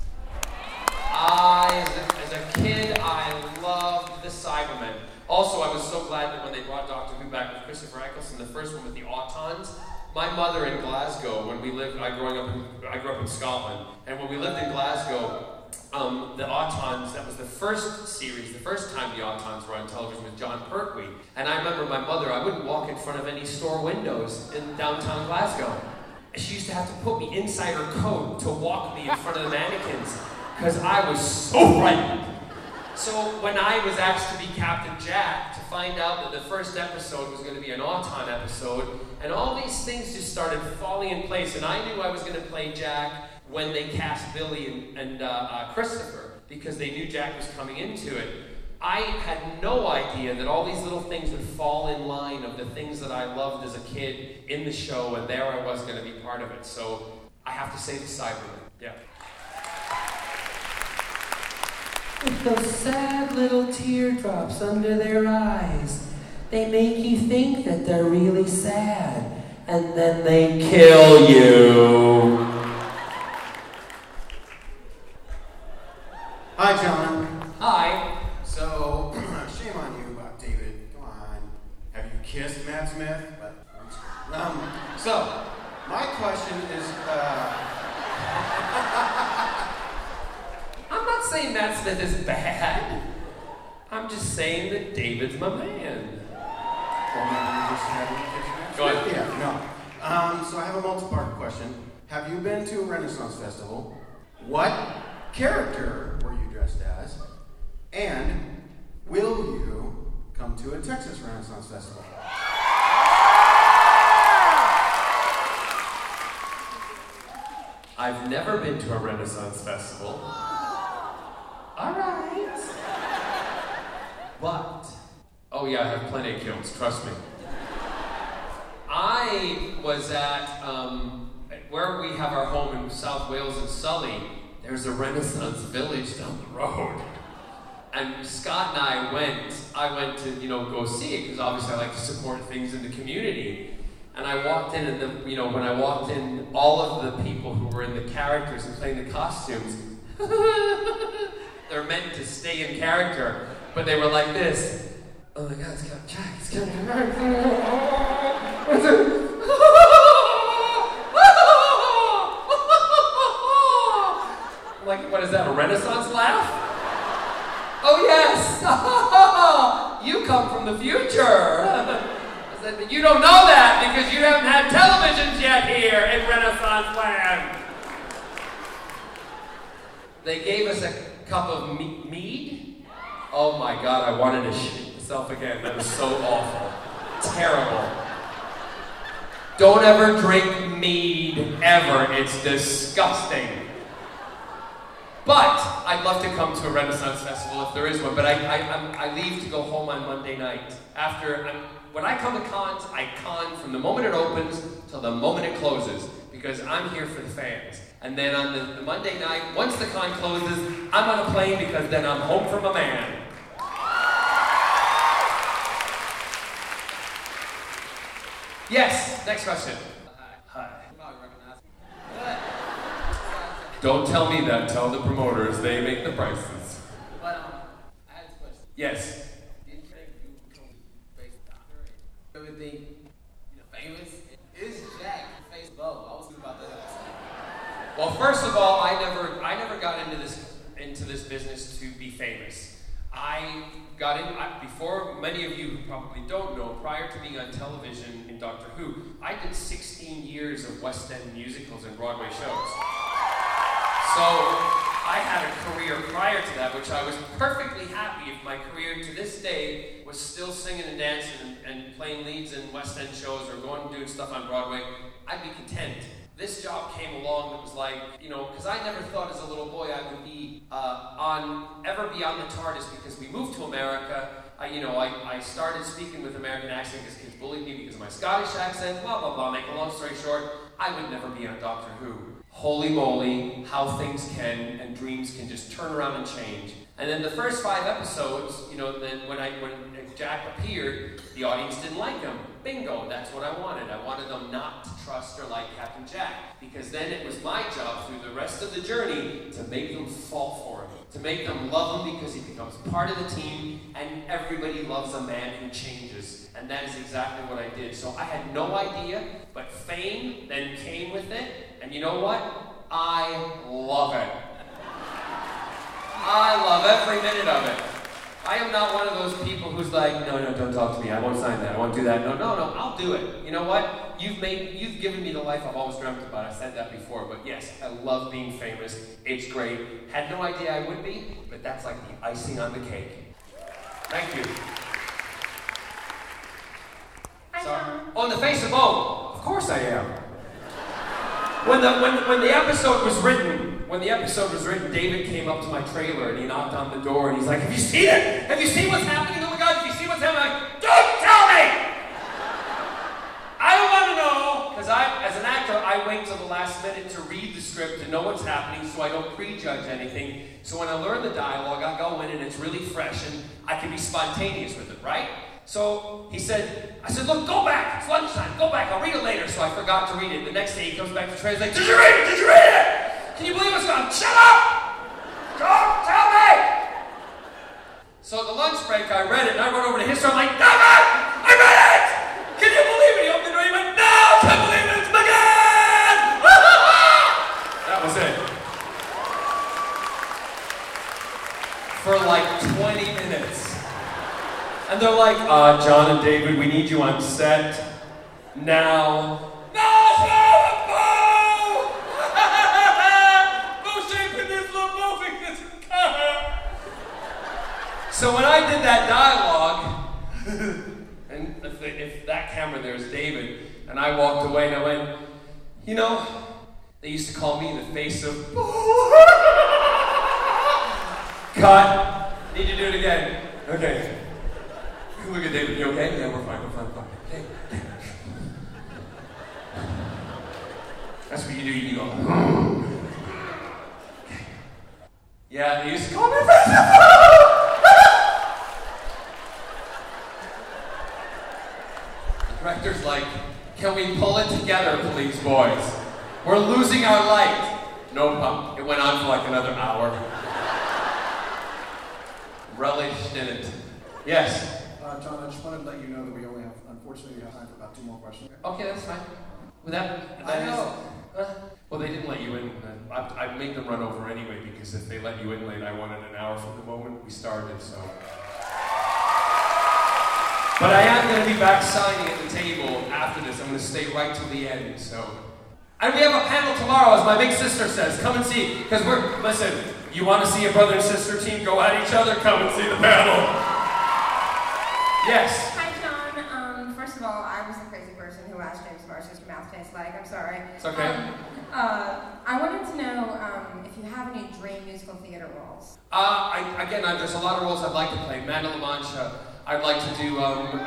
As a kid, I loved the Cybermen. Also, I was so glad that when they brought Doctor Who back with Christopher Eccleston, the first one with the Autons. My mother in Glasgow, when we lived, I grew up in Scotland, and when we lived in Glasgow, the Autons, that was the first series, the first time the Autons were on television with John Pertwee. And I remember my mother, I wouldn't walk in front of any store windows in downtown Glasgow. She used to have to put me inside her coat to walk me in front of the mannequins, because I was so frightened. So when I was asked to be Captain Jack, to find out that the first episode was going to be an Auton episode, and all these things just started falling in place, and I knew I was going to play Jack when they cast Billy and Christopher, because they knew Jack was coming into it. I had no idea that all these little things would fall in line of the things that I loved as a kid in the show, and there I was going to be part of it. So I have to say the Cybermen. Yeah. With those sad little teardrops under their eyes, they make you think that they're really sad, and then they kill you. Hi, John. Hi. So, shame on you, David. Come on. Have you kissed Matt Smith? So, my question is, I'm not saying Matt Smith is bad. I'm just saying that David's my man. Go ahead. Yeah, no. So I have a multi-part question. Have you been to a Renaissance Festival? What character were you dressed as? And will you come to a Texas Renaissance Festival? I've never been to a Renaissance Festival. All right. But, oh yeah, I have plenty of kills, trust me. I was at, where we have our home in South Wales and Sully, there's a Renaissance village down the road. And Scott and I went to, go see it, because obviously I like to support things in the community. And I walked in, and when I walked in, all of the people who were in the characters and playing the costumes, they're meant to stay in character, but they were like this. Oh my God, it's got Jack, it's got like, what is that, a Renaissance laugh? Oh yes! You come from the future! You don't know that because you haven't had televisions yet here in Renaissance land. They gave us a cup of mead. Oh my God, I wanted to shit myself again. That was so awful. Terrible. Don't ever drink mead, ever. It's disgusting. But I'd love to come to a Renaissance Festival if there is one, but I leave to go home on Monday night. When I come to cons, I con from the moment it opens till the moment it closes, because I'm here for the fans. And then on the Monday night, once the con closes, I'm on a plane because then I'm home from a man. Yes, next question. Hi. Don't tell me that, tell the promoters, they make the prices. But, I had a question. Yes. Did you think you become a face doctor? You ever think, famous? Is Jack face Bo? I was thinking about that. Well, first of all, I never got into this business to be famous. I got in, before many of you who probably don't know, prior to being on television in Doctor Who, I did 16 years of West End musicals and Broadway shows. So I had a career prior to that, which I was perfectly happy if my career to this day was still singing and dancing and playing leads in West End shows or going and doing stuff on Broadway. I'd be content. This job came along that was like, because I never thought as a little boy I would be ever be on the TARDIS, because we moved to America. I started speaking with American accent because kids bullied me because of my Scottish accent, blah, blah, blah. Make a long story short, I would never be on Doctor Who. Holy moly, how things can and dreams can just turn around and change. And then the first 5 episodes, then when Jack appeared, the audience didn't like him. Bingo, that's what I wanted. I wanted them not to trust or like Captain Jack, because then it was my job through the rest of the journey to make them fall for him, to make them love him because he becomes part of the team, and everybody loves a man who changes. And that is exactly what I did. So I had no idea, but fame then came with it, and you know what? I love it. I love every minute of it. I am not one of those people who's like, no, don't talk to me. I won't sign that. I won't do that. No, I'll do it. You know what? You've given me the life I've always dreamt about. I said that before, but yes, I love being famous. It's great. Had no idea I would be, but that's like the icing on the cake. Thank you. On the face of Bo, of course I am. When the episode was written, David came up to my trailer and he knocked on the door and he's like, "Have you seen it? Have you seen what's happening? Oh my God, have you seen what's happening?" I'm like, "Don't tell me! I don't want to know," because as an actor, I wait till the last minute to read the script to know what's happening so I don't prejudge anything. So when I learn the dialogue, I go in and it's really fresh and I can be spontaneous with it, right? So I said, "Look, go back. It's lunchtime. Go back. I'll read it later." So I forgot to read it. The next day he comes back to trade. He's like, "Did you read it? Did you read it? Can you believe what's going on? Shut up! Don't tell me!" So at the lunch break, I read it and I went over to his store. I'm like, "David, I read it! Can you believe it?" He opened the door. He went, "No, I can't believe it. It's McGann!" That was it. For like 20 minutes. And they're like, "John and David, we need you on set now." No, Bo! Bo shaping this little moving this car. So when I did that dialogue, and if that camera there is David, and I walked away and I went, they used to call me the face of Bo. Cut. Need to do it again. Okay. Look at David, you okay? Yeah, we're fine. Okay. That's what you do, you go, okay. Yeah, they used to call me The director's like, "Can we pull it together, please, boys? We're losing our light." No problem. It went on for like another hour. Relished in it. Yes? John, I just wanted to let you know that we only have, unfortunately, time for about 2 more questions. Okay, that's fine. I know. Well, they didn't let you in. I made them run over anyway, because if they let you in late, I wanted an hour from the moment we started, so. But I am going to be back signing at the table after this. I'm going to stay right till the end, so. And we have a panel tomorrow, as my big sister says. Come and see, because listen, you want to see a brother and sister team go at each other? Come and see the panel. Yes. Hi, John. First of all, I was the crazy person who asked James Marsden what your mouth tastes like. I'm sorry. It's okay. I wanted to know if you have any dream musical musical theater roles? There's a lot of roles I'd like to play. Man of La Mancha. I'd like to do,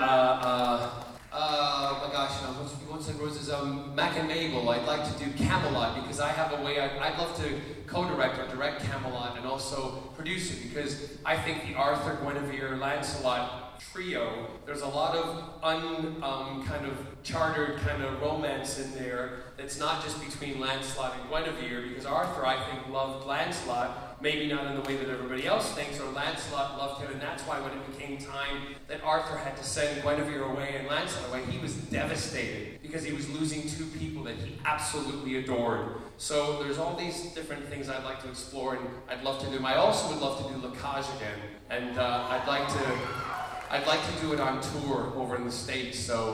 what's the roses? Mac and Mabel. I'd like to do Camelot because I have a way, I'd love to co-direct or direct Camelot and also produce it because I think the Arthur, Guinevere, Lancelot trio, there's a lot of kind of chartered kind of romance in there that's not just between Lancelot and Guinevere because Arthur, I think, loved Lancelot. Maybe not in the way that everybody else thinks, or Lancelot loved him, and that's why when it became time that Arthur had to send Guinevere away and Lancelot away, he was devastated because he was losing two people that he absolutely adored. So there's all these different things I'd like to explore, and I'd love to do them. I also would love to do La Cage again, and I'd like to do it on tour over in the States. So,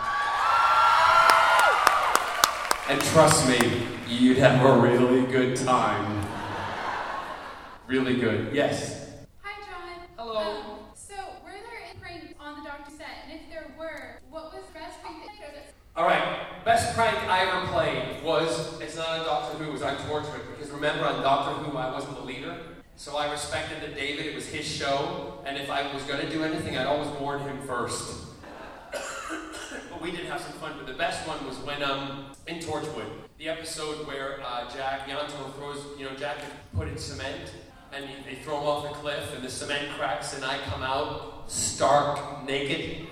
and trust me, you'd have a really good time. Really good. Yes. Hi, John. Hello. So, were there any pranks on the Doctor set? And if there were, what was the best prank that you did? Alright, best prank I ever played was, it's not on Doctor Who, it was on Torchwood. Because remember, on Doctor Who, I wasn't the leader. So I respected that David, it was his show. And if I was going to do anything, I'd always warn him first. But we did have some fun. But the best one was when, in Torchwood, the episode where Jack Yanto throws, Jack had put in cement. And they throw him off a cliff, and the cement cracks, and I come out stark naked.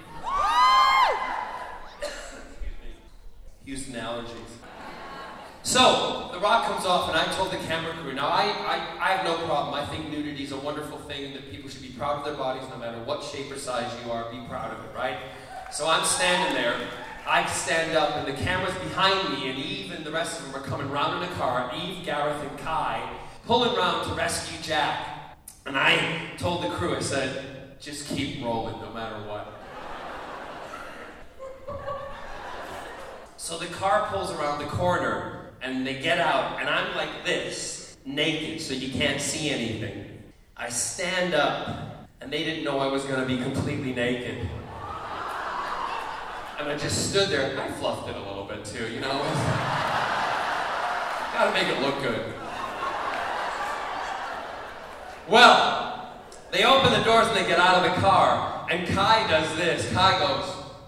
Houston allergies. So, The Rock comes off, and I told the camera crew, now I have no problem. I think nudity is a wonderful thing that people should be proud of their bodies no matter what shape or size you are, be proud of it, right? So I'm standing there, I stand up, and the camera's behind me, and Eve and the rest of them are coming round in a car, Eve, Gareth, and Kai, pulling around to rescue Jack. And I told the crew, I said, just keep rolling no matter what. So the car pulls around the corner and they get out and I'm like this, naked, so you can't see anything. I stand up and they didn't know I was going to be completely naked. And I just stood there. I fluffed it a little bit too, Gotta make it look good. Well, they open the doors and they get out of the car, and Kai does this. Kai goes.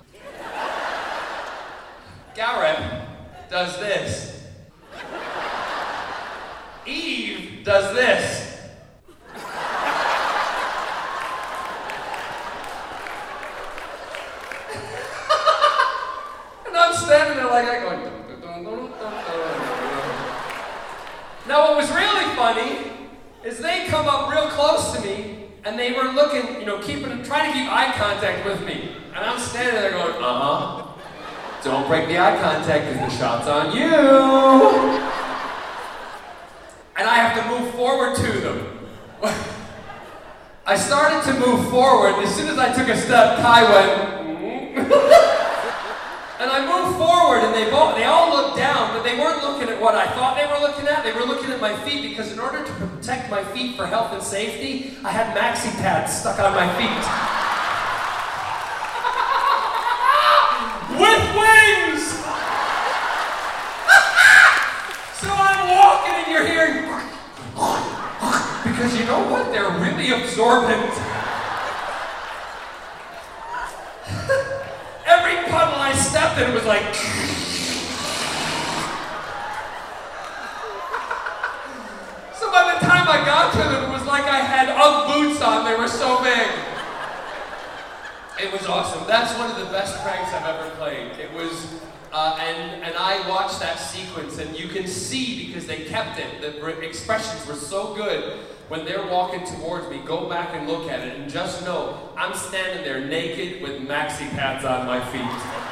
Gareth does this. Eve does this. And I'm standing there like that going, dun, dun, dun, dun, dun. Now what was really funny is they come up real close to me, and they were looking, trying to keep eye contact with me. And I'm standing there going, don't break the eye contact because the shot's on you. And I have to move forward to them. I started to move forward. As soon as I took a step, Kai went, And I moved forward, and they all looked down, but they weren't looking at what I thought they were looking at. They were looking at my feet, because in order to protect my feet for health and safety, I had maxi pads stuck on my feet. With wings! So I'm walking, and you're hearing... Because you know what? They're really absorbent. Every puddle I stepped in was like... So by the time I got to them, it was like I had UGG boots on. They were so big. It was awesome. That's one of the best pranks I've ever played. It was... and I watched that sequence, and you can see, because they kept it, the expressions were so good. When they're walking towards me, go back and look at it, and just know I'm standing there naked with maxi pads on my feet.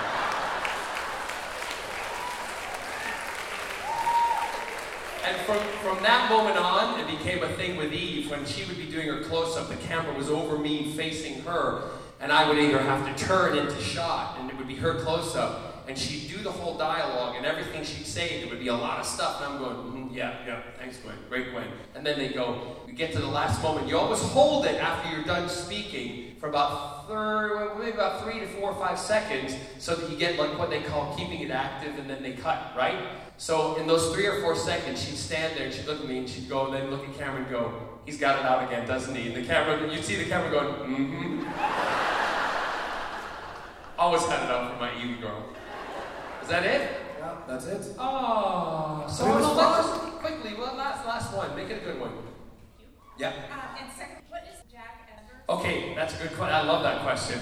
And from that moment on, it became a thing with Eve. When she would be doing her close-up, the camera was over me, facing her, and I would either have to turn into shot, and it would be her close-up. and she'd do the whole dialogue, and everything she'd say, there would be a lot of stuff, and I'm going, yeah, thanks, Gwen, great, Gwen. And then they go, we get to the last moment. You always hold it after you're done speaking for about 3 to 4 or 5 seconds, so that you get like what they call keeping it active, and then they cut, right? So in those 3 or 4 seconds, she'd stand there and she'd look at me and she'd go, and then look at Cameron and go, he's got it out again, doesn't he? And the camera, you'd see the camera going, Always had it out for my Evie girl. Is that it? Yeah, that's it. Oh, so quickly, well, last one. Make it a good one. Yeah. And second, what is Jack Evers? Okay, that's a good question. I love that question.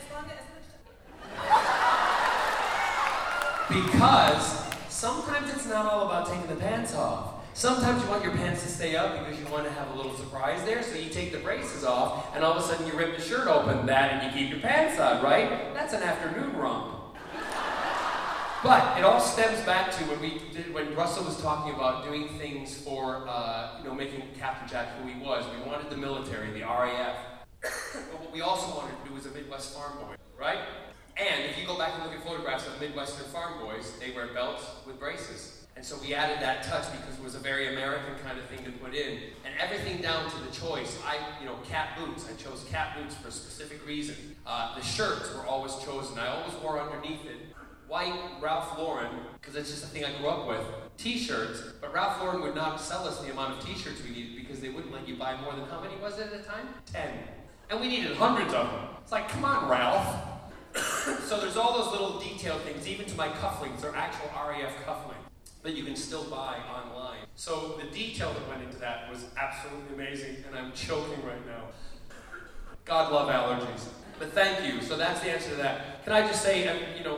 Because sometimes it's not all about taking the pants off. Sometimes you want your pants to stay up because you want to have a little surprise there, so you take the braces off, and all of a sudden you rip the shirt open, and you keep your pants on, right? That's an afternoon romp. But it all stems back to when Russell was talking about doing things for, making Captain Jack who he was. We wanted the military, the RAF. But what we also wanted to do was a Midwest farm boy, right? And if you go back and look at photographs of Midwestern farm boys, they wear belts with braces. And so we added that touch because it was a very American kind of thing to put in. And everything down to the choice. Cat boots. I chose cat boots for a specific reason. The shirts were always chosen. I always wore underneath it white Ralph Lauren, because it's just a thing I grew up with. T-shirts, but Ralph Lauren would not sell us the amount of T-shirts we needed because they wouldn't let you buy more than, how many was it at the time? 10. And we needed hundreds of them. It's like, come on, Ralph. So there's all those little detail things, even to my cufflinks, they're actual RAF cufflinks that you can still buy online. So the detail that went into that was absolutely amazing, and I'm choking right now. God love allergies. But thank you. So that's the answer to that. Can I just say,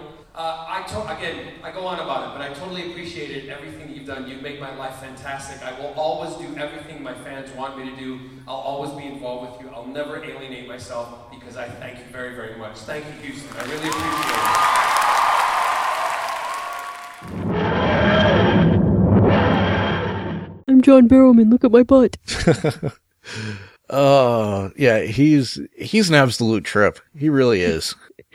I go on about it, but I totally appreciated everything you've done. You make my life fantastic. I will always do everything my fans want me to do. I'll always be involved with you. I'll never alienate myself because I thank you very, very much. Thank you, Houston. I really appreciate it. I'm John Barrowman. Look at my butt. Yeah, he's an absolute trip. He really is.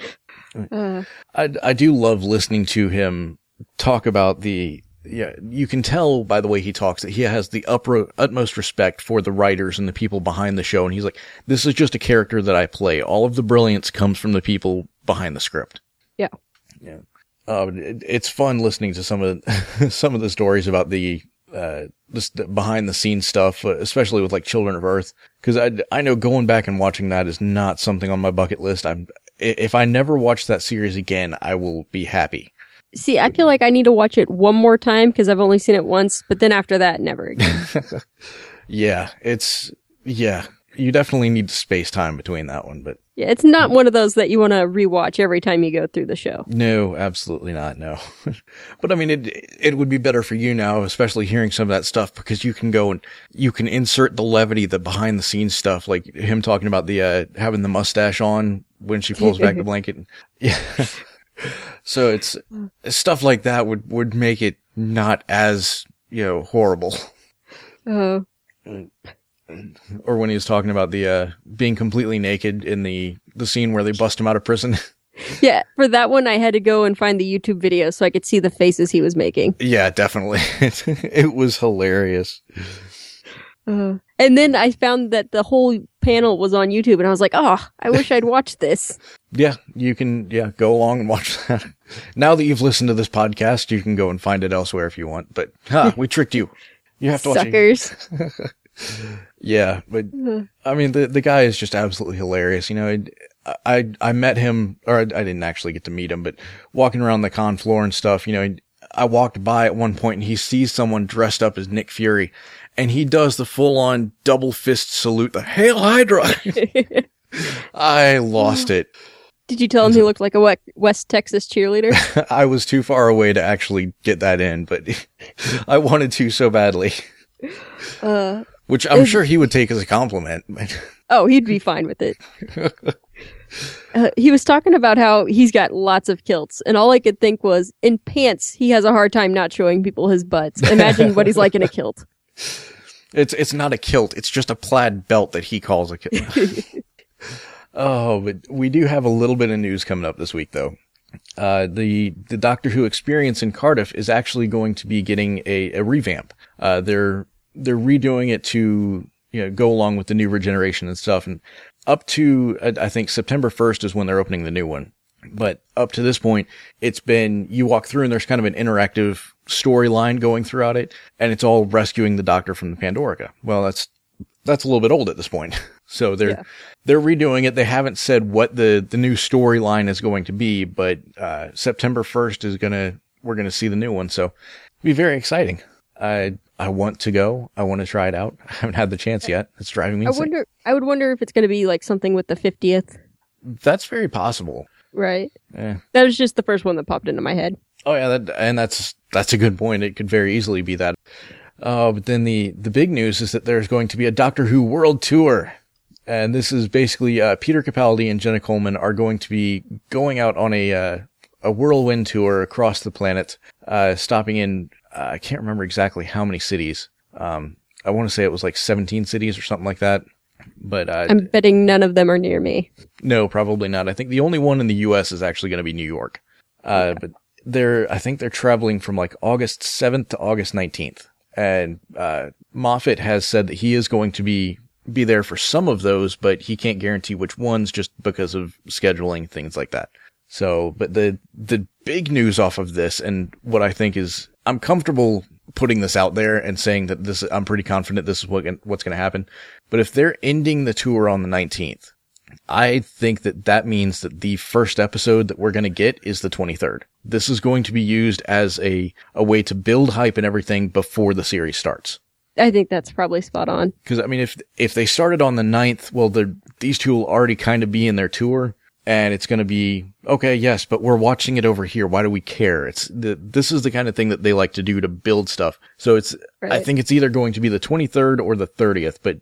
I do love listening to him talk about you can tell by the way he talks that he has the utmost respect for the writers and the people behind the show. And he's like, this is just a character that I play. All of the brilliance comes from the people behind the script. Yeah. Yeah. It's fun listening to some of the stories about the behind the scenes stuff, especially with like Children of Earth. Cause I know going back and watching that is not something on my bucket list. If I never watch that series again, I will be happy. See, I feel like I need to watch it one more time because I've only seen it once, but then after that, never again. Yeah, you definitely need space time between that one, but. Yeah, it's not one of those that you want to rewatch every time you go through the show. No, absolutely not, no. But I mean, it would be better for you now, especially hearing some of that stuff, because you can go and you can insert the levity, the behind the scenes stuff, like him talking about the, having the mustache on when she pulls back the blanket. Yeah. So it's stuff like that would make it not as, horrible. Oh. Or when he was talking about the being completely naked in the scene where they bust him out of prison. Yeah, for that one I had to go and find the YouTube video so I could see the faces he was making. Yeah, definitely. It was hilarious. And then I found that the whole panel was on YouTube, and I was like, oh, I wish I'd watched this. Yeah, you can go along and watch that. Now that you've listened to this podcast, you can go and find it elsewhere if you want. But, we tricked you. You have to watch it. Suckers. Yeah, but I mean, the guy is just absolutely hilarious. I met him, or I didn't actually get to meet him, but walking around the con floor and stuff, I walked by at one point and he sees someone dressed up as Nick Fury, and he does the full on double fist salute, the Hail Hydra. I lost it. Did you tell him he looked like a West Texas cheerleader? I was too far away to actually get that in, but I wanted to so badly. Which I'm sure he would take as a compliment. Oh, he'd be fine with it. He was talking about how he's got lots of kilts, and all I could think was, in pants, he has a hard time not showing people his butts. Imagine what he's like in a kilt. It's not a kilt. It's just a plaid belt that he calls a kilt. Oh, but we do have a little bit of news coming up this week, though. the Doctor Who experience in Cardiff is actually going to be getting a revamp. They're redoing it to, go along with the new regeneration and stuff. And up to, I think September 1st is when they're opening the new one. But up to this point, it's been, you walk through and there's kind of an interactive storyline going throughout it, and it's all rescuing the Doctor from the Pandorica. Well, that's a little bit old at this point. So they're redoing it. They haven't said what the new storyline is going to be, but September 1st we're gonna see the new one. So it'll be very exciting. I want to go. I want to try it out. I haven't had the chance yet. It's driving me insane. I would wonder if it's going to be like something with the 50th. That's very possible. Right. Yeah. That was just the first one that popped into my head. Oh yeah, that's a good point. It could very easily be that. But then the big news is that there's going to be a Doctor Who World Tour. And this is basically, Peter Capaldi and Jenna Coleman are going to be going out on a whirlwind tour across the planet, stopping in, I can't remember exactly how many cities. I want to say it was like 17 cities or something like that. But, I'm betting none of them are near me. No, probably not. I think the only one in the U.S. is actually going to be New York. But I think they're traveling from like August 7th to August 19th. And, Moffat has said that he is going to be there for some of those, but he can't guarantee which ones just because of scheduling, things like that. So, but the big news off of this, and what I think is, I'm comfortable putting this out there and saying that I'm pretty confident this is what's going to happen. But if they're ending the tour on the 19th, I think that means that the first episode that we're going to get is the 23rd. This is going to be used as a way to build hype and everything before the series starts. I think that's probably spot on. Because, I mean, if they started on the 9th, well, these two will already kind of be in their tour, and it's going to be, okay, yes, but we're watching it over here. Why do we care? This is the kind of thing that they like to do to build stuff. So right. I think it's either going to be the 23rd or the 30th, but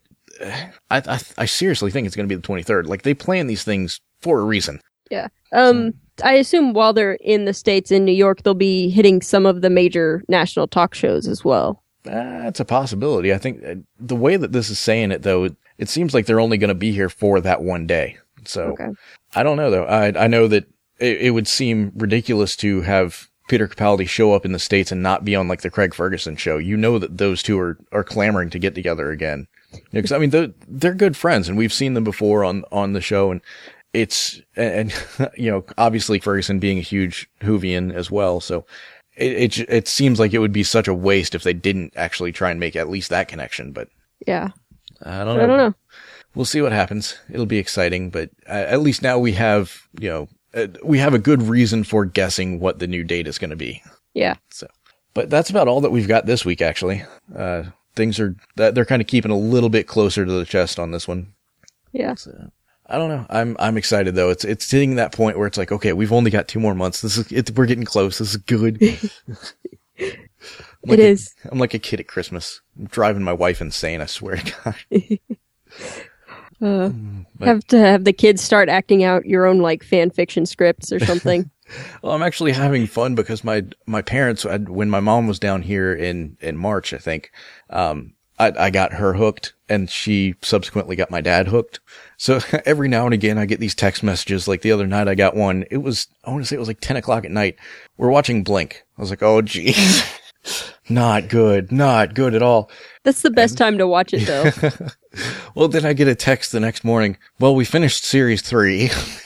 I seriously think it's going to be the 23rd. Like, they plan these things for a reason. Yeah. I assume while they're in the States, in New York, they'll be hitting some of the major national talk shows as well. That's a possibility. I think the way that this is saying it, though, it seems like they're only going to be here for that one day. So okay. I don't know, though. I know that it would seem ridiculous to have Peter Capaldi show up in the States and not be on like the Craig Ferguson show. You know that those two are clamoring to get together again. Because I mean, they're good friends, and we've seen them before on the show, and and obviously Ferguson being a huge Whovian as well, so. It seems like it would be such a waste if they didn't actually try and make at least that connection, but yeah, I don't know. We'll see what happens. It'll be exciting, but at least now we have a good reason for guessing what the new date is going to be. Yeah. So, but that's about all that we've got this week. Actually, things they're kind of keeping a little bit closer to the chest on this one. Yeah. So, I don't know. I'm excited though. It's hitting that point where it's like, okay, we've only got 2 more months. We're getting close. This is good. It is. I'm like a kid at Christmas. I'm driving my wife insane, I swear to God. Have to have the kids start acting out your own like fan fiction scripts or something. Well, I'm actually having fun because my parents, when my mom was down here in March, I think, I got her hooked, and she subsequently got my dad hooked. So every now and again, I get these text messages. Like the other night, I got one. I want to say it was like 10 o'clock at night. We're watching Blink. I was like, oh, geez. Not good at all. That's the best time to watch it, though. Well, then I get a text the next morning. Well, we finished series 3.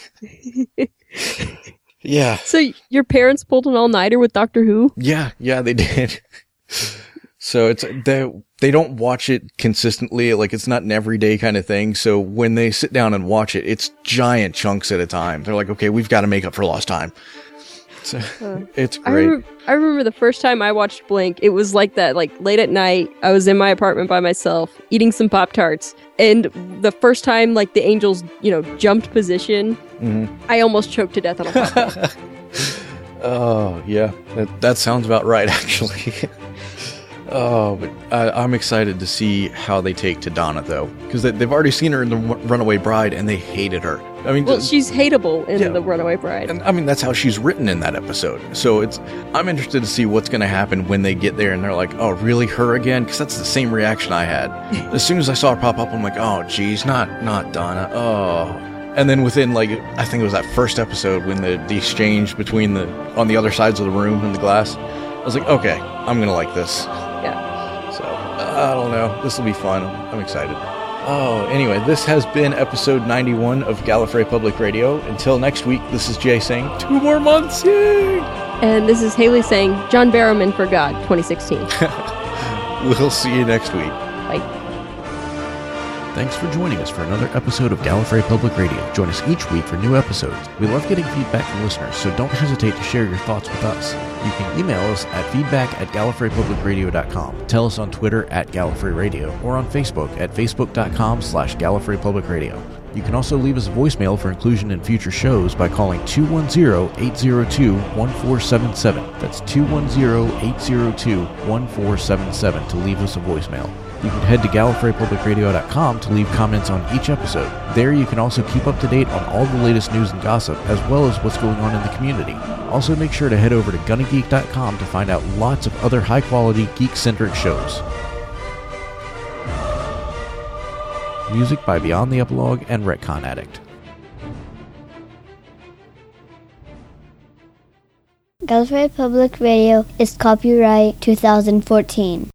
Yeah. So your parents pulled an all-nighter with Doctor Who? Yeah, they did. So they don't watch it consistently, like it's not an everyday kind of thing. So when they sit down and watch it, it's giant chunks at a time. They're like, okay, we've got to make up for lost time. So it's great. I remember the first time I watched Blink, it was like that, like late at night, I was in my apartment by myself, eating some Pop-Tarts. And the first time, like the angels, jumped position, I almost choked to death on a Pop-Tart. Oh, yeah. That sounds about right, actually. Oh, but I'm excited to see how they take to Donna, though, because they've already seen her in The Runaway Bride, and they hated her. I mean, well, she's hateable in The Runaway Bride. And I mean, that's how she's written in that episode. So I'm interested to see what's going to happen when they get there, and they're like, oh, really, her again? Because that's the same reaction I had. As soon as I saw her pop up, I'm like, oh, geez, not Donna. Oh, And then within, like, I think it was that first episode when the exchange between on the other sides of the room and the glass, I was like, okay, I'm going to like this. Yeah. So, I don't know. This will be fun. I'm excited. Oh, anyway, this has been episode 91 of Gallifrey Public Radio. Until next week, this is Jay saying, 2 more months, yay! And this is Haley saying, John Barrowman for God, 2016. We'll see you next week. Bye. Thanks for joining us for another episode of Gallifrey Public Radio. Join us each week for new episodes. We love getting feedback from listeners, so don't hesitate to share your thoughts with us. You can email us at feedback@gallifreypublicradio.com. Tell us on Twitter @GallifreyRadio or on Facebook at facebook.com/GallifreyPublicRadio. You can also leave us a voicemail for inclusion in future shows by calling 210-802-1477. That's 210-802-1477 to leave us a voicemail. You can head to GallifreyPublicRadio.com to leave comments on each episode. There you can also keep up to date on all the latest news and gossip, as well as what's going on in the community. Also make sure to head over to GonnaGeek.com to find out lots of other high-quality, geek-centric shows. Music by Beyond the Epilogue and Retcon Addict. Gallifrey Public Radio is copyright 2014.